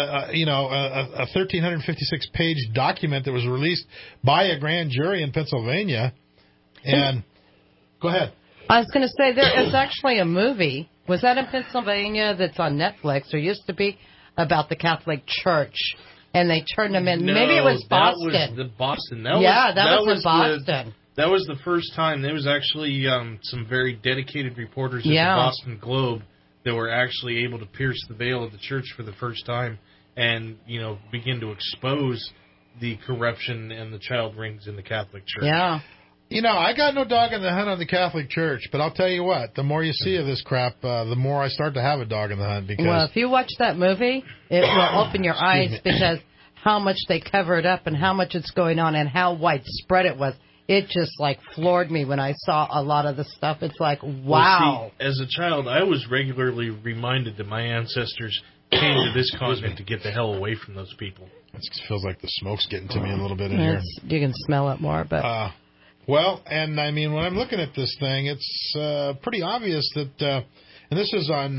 1,356 page document that was released by a grand jury in Pennsylvania, and. Go ahead. I was going to say, there is actually a movie. Was that in Pennsylvania that's on Netflix? There used to be about the Catholic Church, and they turned them in. No, maybe it was Boston. That was Boston. That was in Boston. That was the first time. There was actually some very dedicated reporters at the Boston Globe that were actually able to pierce the veil of the church for the first time and, begin to expose the corruption and the child rings in the Catholic Church. Yeah. I got no dog in the hunt on the Catholic Church, but I'll tell you what, the more you see of this crap, the more I start to have a dog in the hunt. Because well, if you watch that movie, it will open your eyes because how much they cover it up and how much it's going on and how widespread it was. It just, floored me when I saw a lot of the stuff. It's like, wow. Well, see, as a child, I was regularly reminded that my ancestors came to this continent to get the hell away from those people. It feels like the smoke's getting to me a little bit in here. You can smell it more, but... Well, and I mean, when I'm looking at this thing, it's pretty obvious that, and this is on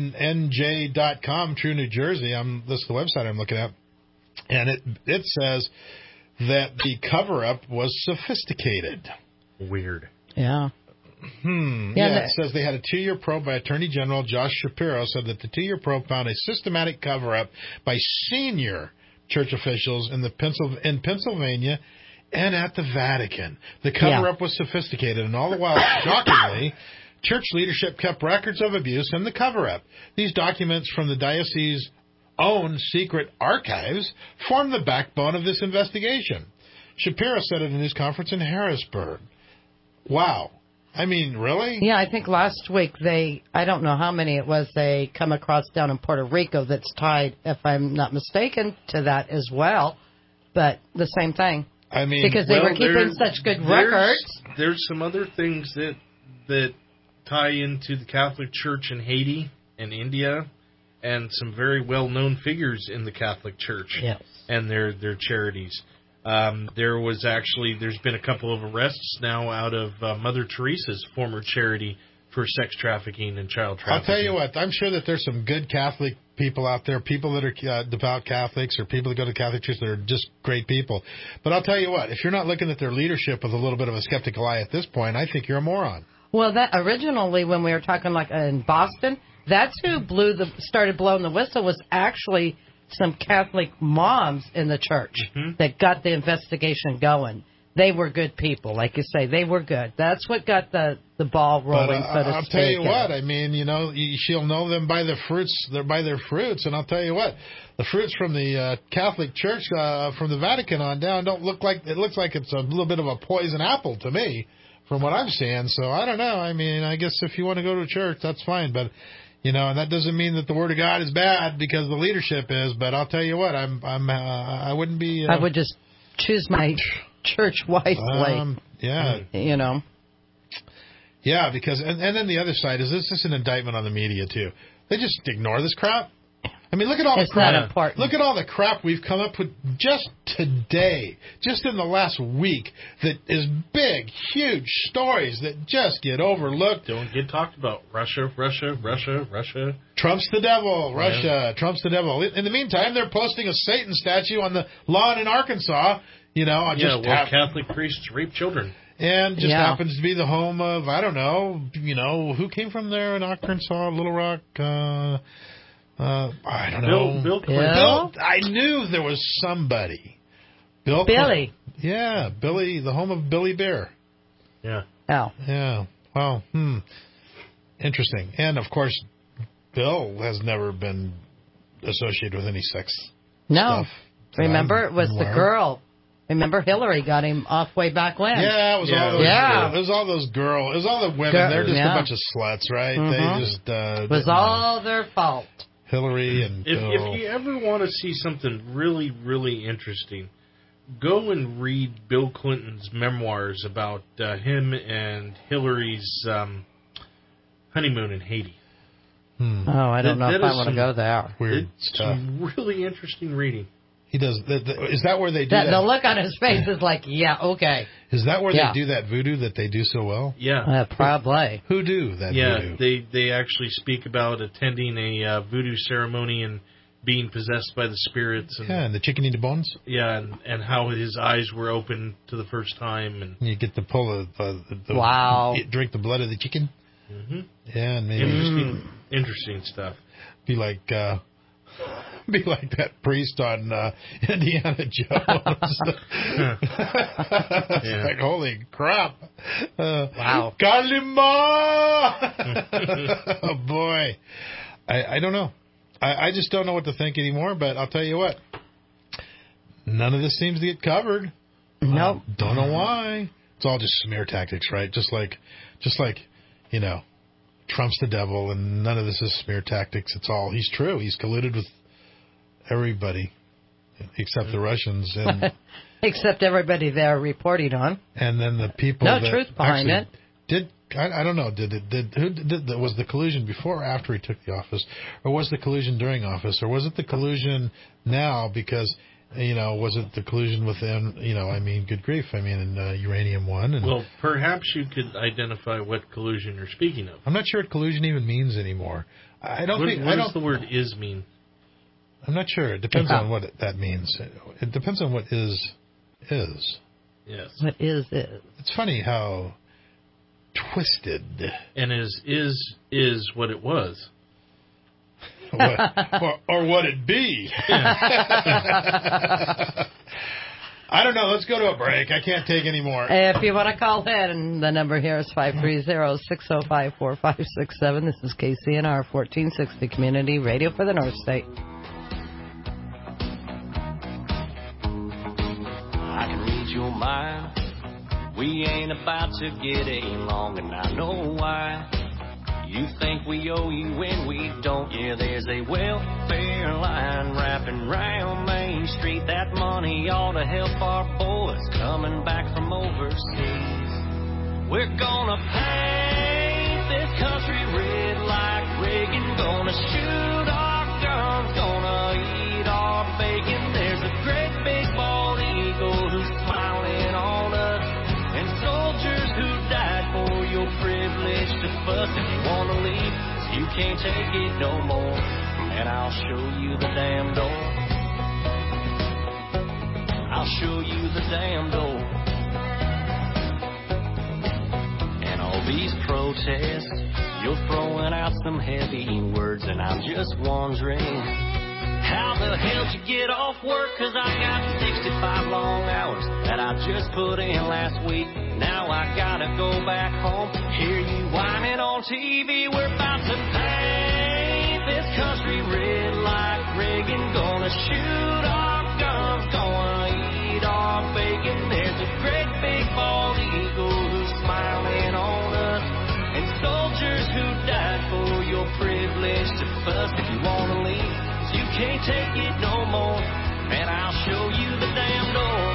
NJ.com, True New Jersey. This is the website I'm looking at, and it says that the cover-up was sophisticated. Weird. Yeah. Yeah, it says they had a 2-year probe by Attorney General Josh Shapiro, said that the 2-year probe found a systematic cover-up by senior church officials in Pennsylvania and at the Vatican. The cover-up was sophisticated, and all the while, shockingly, church leadership kept records of abuse in the cover-up. These documents from the diocese's own secret archives form the backbone of this investigation. Shapiro said at a news conference in Harrisburg. Wow. I mean, really? Yeah, I think last week I don't know how many it was, they come across down in Puerto Rico that's tied, if I'm not mistaken, to that as well. But the same thing. I mean, because they were keeping such good records. There's some other things that tie into the Catholic Church in Haiti and India and some very well-known figures in the Catholic Church and their charities. There's been a couple of arrests now out of Mother Teresa's former charity for sex trafficking and child trafficking. I'll tell you what, I'm sure that there's some good Catholic people out there, people that are devout Catholics or people that go to Catholic church that are just great people. But I'll tell you what, if you're not looking at their leadership with a little bit of a skeptical eye at this point, I think you're a moron. Well, that originally when we were talking like in Boston, that's who started blowing the whistle was actually some Catholic moms in the church that got the investigation going. They were good people, like you say. They were good. That's what got the ball rolling, so to speak. I'll tell you what. I mean, she'll know them by their fruits. They're by their fruits. And I'll tell you what, the fruits from the Catholic Church, from the Vatican on down, don't look like it. Looks like it's a little bit of a poison apple to me, from what I'm seeing. So I don't know. I mean, I guess if you want to go to a church, that's fine. But and that doesn't mean that the Word of God is bad because the leadership is. But I'll tell you what, I wouldn't be. I would just choose my church wisely. Yeah. Yeah, because and then the other side is this is an indictment on the media too. They just ignore this crap. I mean, look at all the crap. Not important. Look at all the crap we've come up with just today, just in the last week, that is big, huge stories that just get overlooked. Don't get talked about. Russia. Trump's the devil. Russia. Trump's the devil. In the meantime, they're posting a Satan statue on the lawn in Arkansas. Catholic priests rape children. And just happens to be the home of, I don't know, who came from there in Arkansas, Little Rock, I don't know. Bill Clinton. I knew there was somebody. Billy. Yeah, Billy, the home of Billy Bear. Yeah. Oh. Yeah. Well, interesting. And, of course, Bill has never been associated with any sex stuff. Remember, it was the girl. Remember, Hillary got him off way back when. Yeah, it was all those. It was all those girls. It was all the women. They're just a bunch of sluts, right? They just. It was all their fault. Hillary and Bill. If you ever want to see something really, really interesting, go and read Bill Clinton's memoirs about him and Hillary's honeymoon in Haiti. Oh, I don't know if I want to go there. Weird stuff. It's really interesting reading. He does. Is that where they do that? The look on his face is like, yeah, okay. Is that where they do that voodoo that they do so well? Yeah. Probably. Who do that voodoo? Yeah, they actually speak about attending a voodoo ceremony and being possessed by the spirits. And the chicken eat the bones? Yeah, and how his eyes were open to the first time. And you get to pull drink the blood of the chicken? Mm-hmm. Yeah, and maybe... Interesting stuff. Be like that priest on Indiana Jones. It's like, holy crap. Wow. Kalima! Oh, boy. I don't know. I just don't know what to think anymore, but I'll tell you what. None of this seems to get covered. Nope. Don't know why. It's all just smear tactics, right? Just like, Trump's the devil, and none of this is smear tactics. It's all, he's true. He's colluded with everybody except the Russians. And except everybody they're reporting on. And then the people truth behind it. I don't know, was the collusion before or after he took the office? Or was the collusion during office? Or was it the collusion now because... was it the collusion within, good grief, Uranium One? Well, perhaps you could identify what collusion you're speaking of. I'm not sure what collusion even means anymore. What does the word is mean? I'm not sure. It depends on what that means. It depends on what is. Yes. What is. It's funny how twisted. And is what it was. or what it be. I don't know. Let's go to a break. I can't take any more. If you want to call in, the number here is 530-605-4567. This is KCNR 1460 Community Radio for the North State. I can read your mind. We ain't about to get along, and I know why. You think we owe you when we don't. Yeah, there's a welfare line wrapping round Main Street. That money ought to help our boys coming back from overseas. We're gonna paint this country red like Reagan. Gonna shoot our bust if you wanna leave. You can't take it no more, and I'll show you the damn door. I'll show you the damn door. And all these protests, you're throwing out some heavy words, and I'm just wondering, how the hell did you get off work? 'Cause I got 65 long hours that I just put in last week. Now I gotta go back home, hear you whining on TV. We're about to paint this country red like Reagan. Gonna shoot our guns, gonna eat our bacon. There's a great big bald eagle who's smiling on us, and soldiers who died for your privilege to fuss. If you wanna leave, you can't take it no more, and I'll show you the damn door.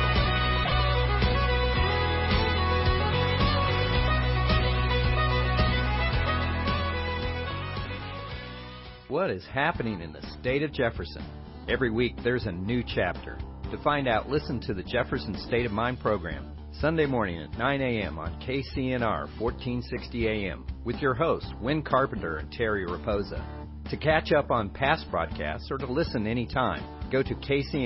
What is happening in the state of Jefferson? Every week there's a new chapter. To find out, listen to the Jefferson State of Mind program, Sunday morning at 9 a.m. on KCNR 1460 AM, with your hosts, Wynn Carpenter and Terry Raposa. To catch up on past broadcasts or to listen anytime, go to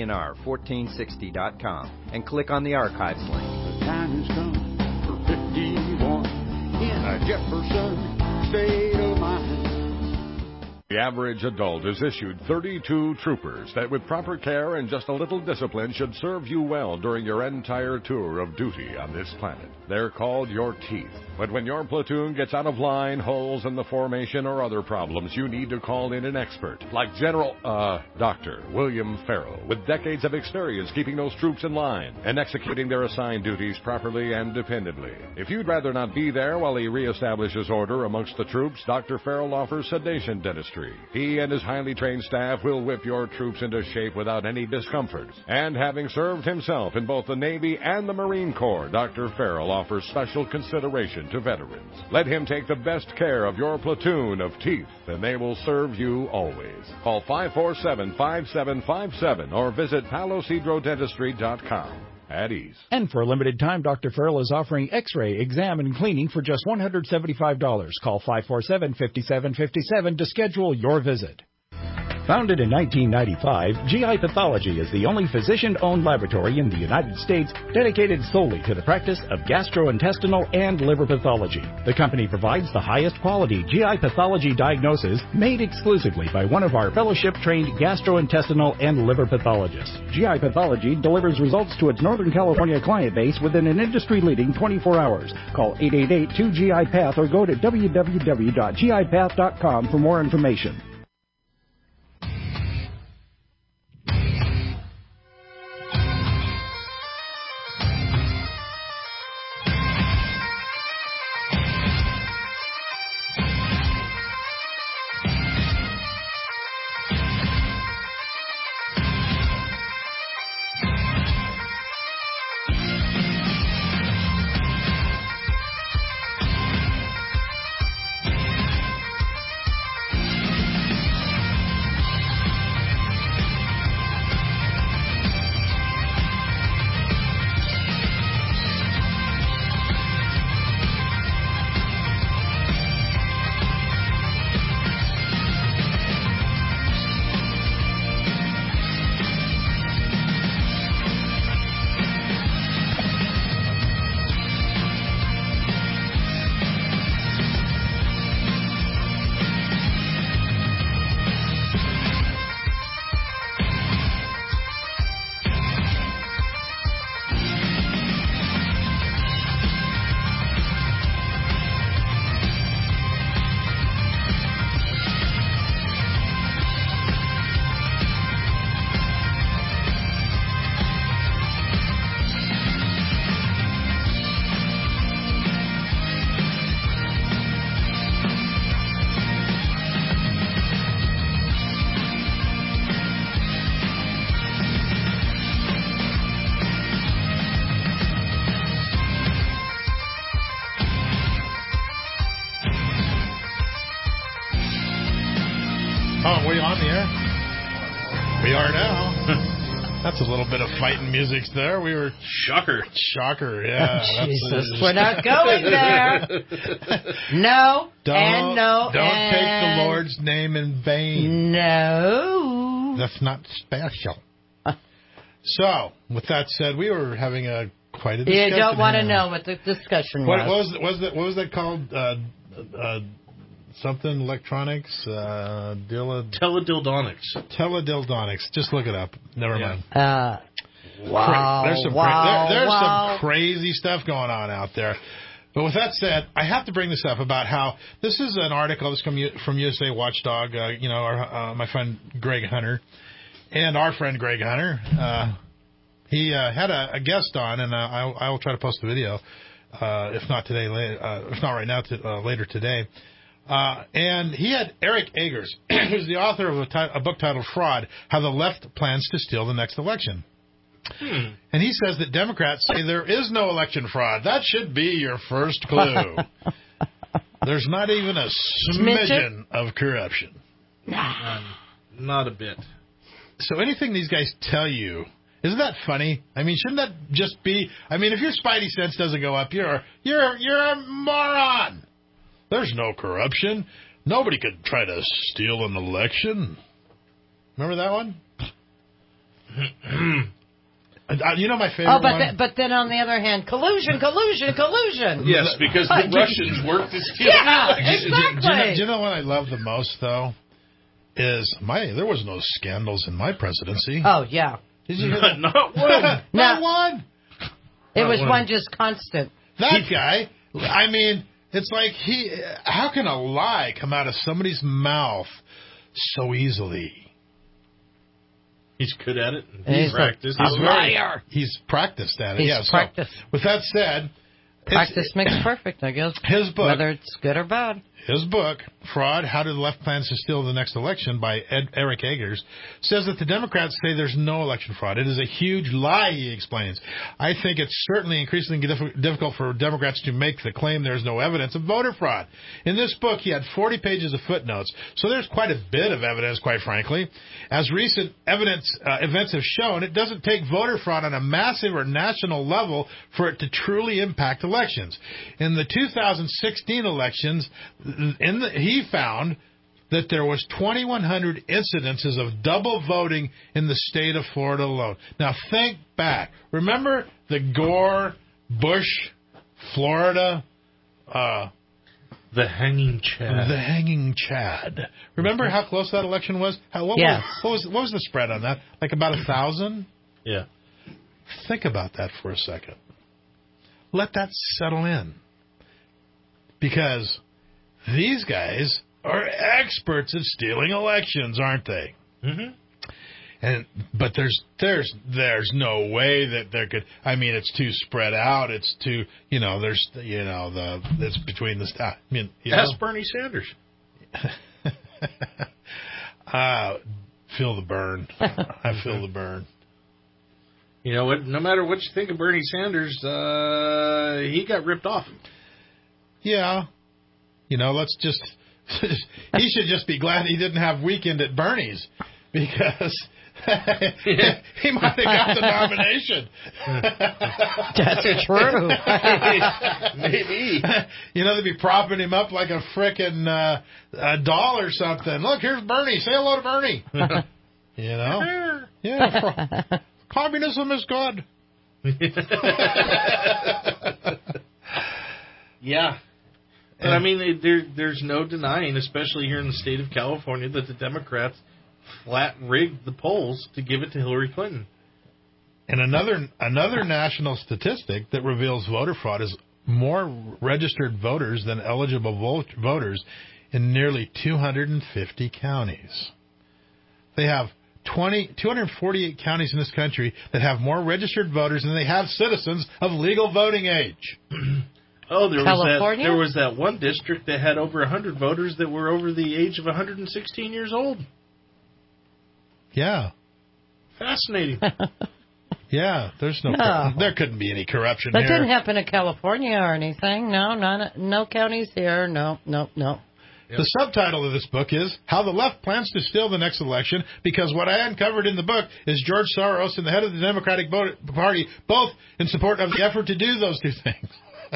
KCNR1460.com and click on the archives link. The time has come for 51 in a Jefferson state of mind. The average adult is issued 32 troopers that with proper care and just a little discipline should serve you well during your entire tour of duty on this planet. They're called your teeth. But when your platoon gets out of line, holes in the formation, or other problems, you need to call in an expert, like Dr. William Farrell, with decades of experience keeping those troops in line and executing their assigned duties properly and dependably. If you'd rather not be there while he reestablishes order amongst the troops, Dr. Farrell offers sedation dentistry. He and his highly trained staff will whip your troops into shape without any discomfort. And having served himself in both the Navy and the Marine Corps, Dr. Farrell offers special consideration to veterans. Let him take the best care of your platoon of teeth, and they will serve you always. Call 547-5757 or visit palosidrodentistry.com. At ease. And for a limited time, Dr. Farrell is offering x-ray, exam, and cleaning for just $175. Call 547-5757 to schedule your visit. Founded in 1995, GI Pathology is the only physician-owned laboratory in the United States dedicated solely to the practice of gastrointestinal and liver pathology. The company provides the highest quality GI pathology diagnosis made exclusively by one of our fellowship-trained gastrointestinal and liver pathologists. GI Pathology delivers results to its Northern California client base within an industry-leading 24 hours. Call 888-2GI-PATH or go to www.gipath.com for more information. Oh, are we on the air? We are now. That's a little bit of fighting music there. We were shocker, yeah. Jesus, we're not going there. No, and no, don't take the Lord's name in vain. No, that's not special. So, with that said, we were having quite a discussion. You don't want to know what the discussion was. What was that called? Something electronics, teledildonics. Teledildonics. Just look it up. Never mind. Wow. There's some crazy stuff going on out there. But with that said, I have to bring this up about how this is an article that's from USA Watchdog. My friend Greg Hunter and our friend Greg Hunter. He had a guest on, and I will try to post the video, if not today, if not right now, later today. And he had Eric Eggers, who's the author of a book titled Fraud, How the Left Plans to Steal the Next Election. And he says that Democrats say there is no election fraud. That should be your first clue. There's not even a smidgen of corruption. Not a bit. So anything these guys tell you, isn't that funny? I mean, shouldn't that just be... I mean, if your spidey sense doesn't go up, you're a moron. There's no corruption. Nobody could try to steal an election. Remember that one? You know my favorite one? But then on the other hand, collusion. Yes, because the Russians worked to steal the election. Exactly. Do you know what I love the most, though? Is there was no scandals in my presidency. Oh, yeah. Did you hear that? Not one. Not one. It was one just constant. That guy, I mean... It's like how can a lie come out of somebody's mouth so easily? He's good at it. He's practiced. He's a liar. He's practiced at it. He's practiced. So, with that said, practice makes perfect, I guess. His book, whether it's good or bad. His book, Fraud, How Did the Left Plans to Steal the Next Election by Eric Eggers, says that the Democrats say there's no election fraud. It is a huge lie, he explains. I think it's certainly increasingly difficult for Democrats to make the claim there's no evidence of voter fraud. In this book, he had 40 pages of footnotes, so there's quite a bit of evidence, quite frankly. As recent events have shown, it doesn't take voter fraud on a massive or national level for it to truly impact elections. In the 2016 elections, he found that there was 2,100 incidences of double voting in the state of Florida alone. Now think back. Remember the Gore, Bush, Florida, the hanging Chad. The hanging Chad. Remember how close that election was? What was the spread on that? Like about 1,000? Yeah. Think about that for a second. Let that settle in. Because these guys are experts at stealing elections, aren't they? Mm-hmm. But there's no way that there could. I mean, it's too spread out. It's too it's between the. Ask Bernie Sanders. Feel the burn. I feel the burn. You know what? No matter what you think of Bernie Sanders, he got ripped off. Yeah. Let's just... he should just be glad he didn't have Weekend at Bernie's, because he might have got the nomination. That's true. Maybe. They'd be propping him up like a frickin' doll or something. Look, here's Bernie. Say hello to Bernie. Yeah. Communism is good. Yeah. But, I mean, there's no denying, especially here in the state of California, that the Democrats flat-rigged the polls to give it to Hillary Clinton. And another national statistic that reveals voter fraud is more registered voters than eligible voters in nearly 250 counties. They have 248 counties in this country that have more registered voters than they have citizens of legal voting age. There was that one district that had over 100 voters that were over the age of 116 years old. Yeah. Fascinating. Yeah, there couldn't be any corruption here. That didn't happen in California or anything. No counties here. No. Yep. The subtitle of this book is How the Left Plans to Steal the Next Election, because what I uncovered in the book is George Soros and the head of the Democratic Party both in support of the effort to do those two things.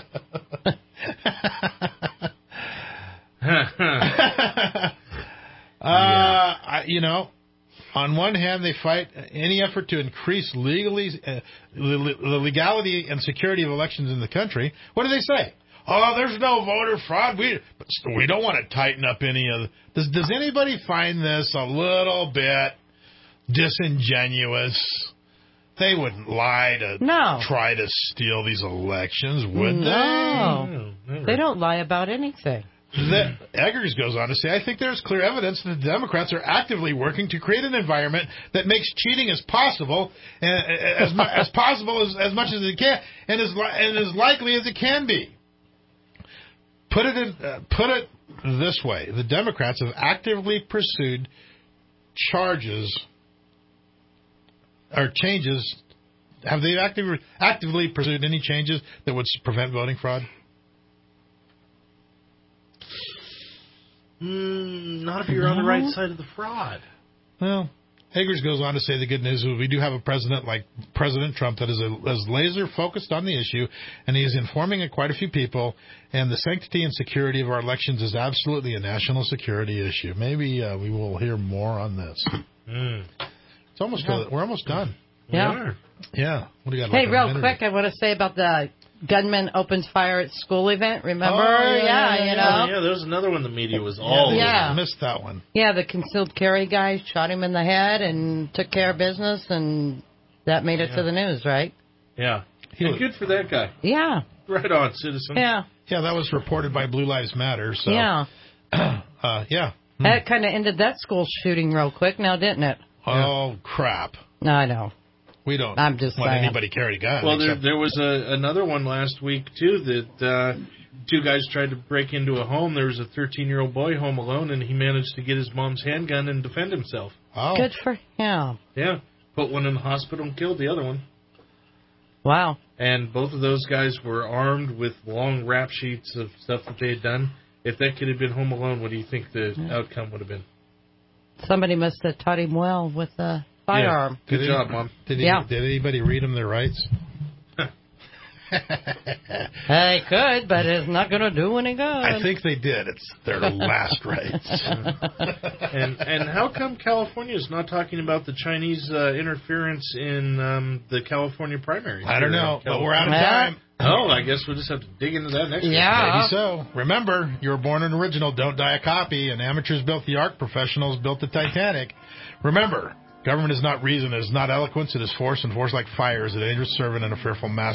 On one hand, they fight any effort to increase the legality and security of elections in the country. What do they say? Oh, there's no voter fraud. We don't want to tighten up any of the... Does anybody find this a little bit disingenuous? They wouldn't lie to try to steal these elections, would they? No. They don't lie about anything. Eggers goes on to say, I think there's clear evidence that the Democrats are actively working to create an environment that makes cheating as possible, as much as it can, and as likely as it can be. Put it this way: the Democrats have actively pursued changes. Have they actively pursued any changes that would prevent voting fraud? Not if you're on the right side of the fraud. Well, Eggers goes on to say the good news is we do have a president like President Trump that is laser focused on the issue, and he is informing quite a few people, and the sanctity and security of our elections is absolutely a national security issue. Maybe we will hear more on this. It's almost we're almost done. Yeah. Yeah. What do you got? Hey, real quick, I want to say about the gunman opens fire at school event. Remember? Yeah, there was another one the media was all over. I missed that one. Yeah, the concealed carry guy shot him in the head and took care of business, and that made it to the news, right? Yeah. And good for that guy. Yeah. Right on, citizen. Yeah. Yeah, that was reported by Blue Lives Matter. So. Yeah. That kind of ended that school shooting real quick now, didn't it? Oh, crap. No, I know. We don't I'm just want saying. anybody carry a gun. Well, there was another one last week, too, that two guys tried to break into a home. There was a 13-year-old boy home alone, and he managed to get his mom's handgun and defend himself. Oh. Good for him. Yeah. Put one in the hospital and killed the other one. Wow. And both of those guys were armed with long rap sheets of stuff that they had done. If that kid had been home alone, what do you think the outcome would have been? Somebody must have taught him well with the firearm. Yeah. Good job, Mom. Did anybody read them their rights? They could, but it's not going to do any good. I think they did. It's their last rights. And how come California is not talking about the Chinese interference in the California primaries? I don't know, but we're out of time. Oh, I guess we'll just have to dig into that next week. Maybe so. Remember, you were born an original, don't die a copy, and amateurs built the Ark, professionals built the Titanic. Remember, government is not reason, it is not eloquence, it is force, and force like fire is a dangerous servant and a fearful master.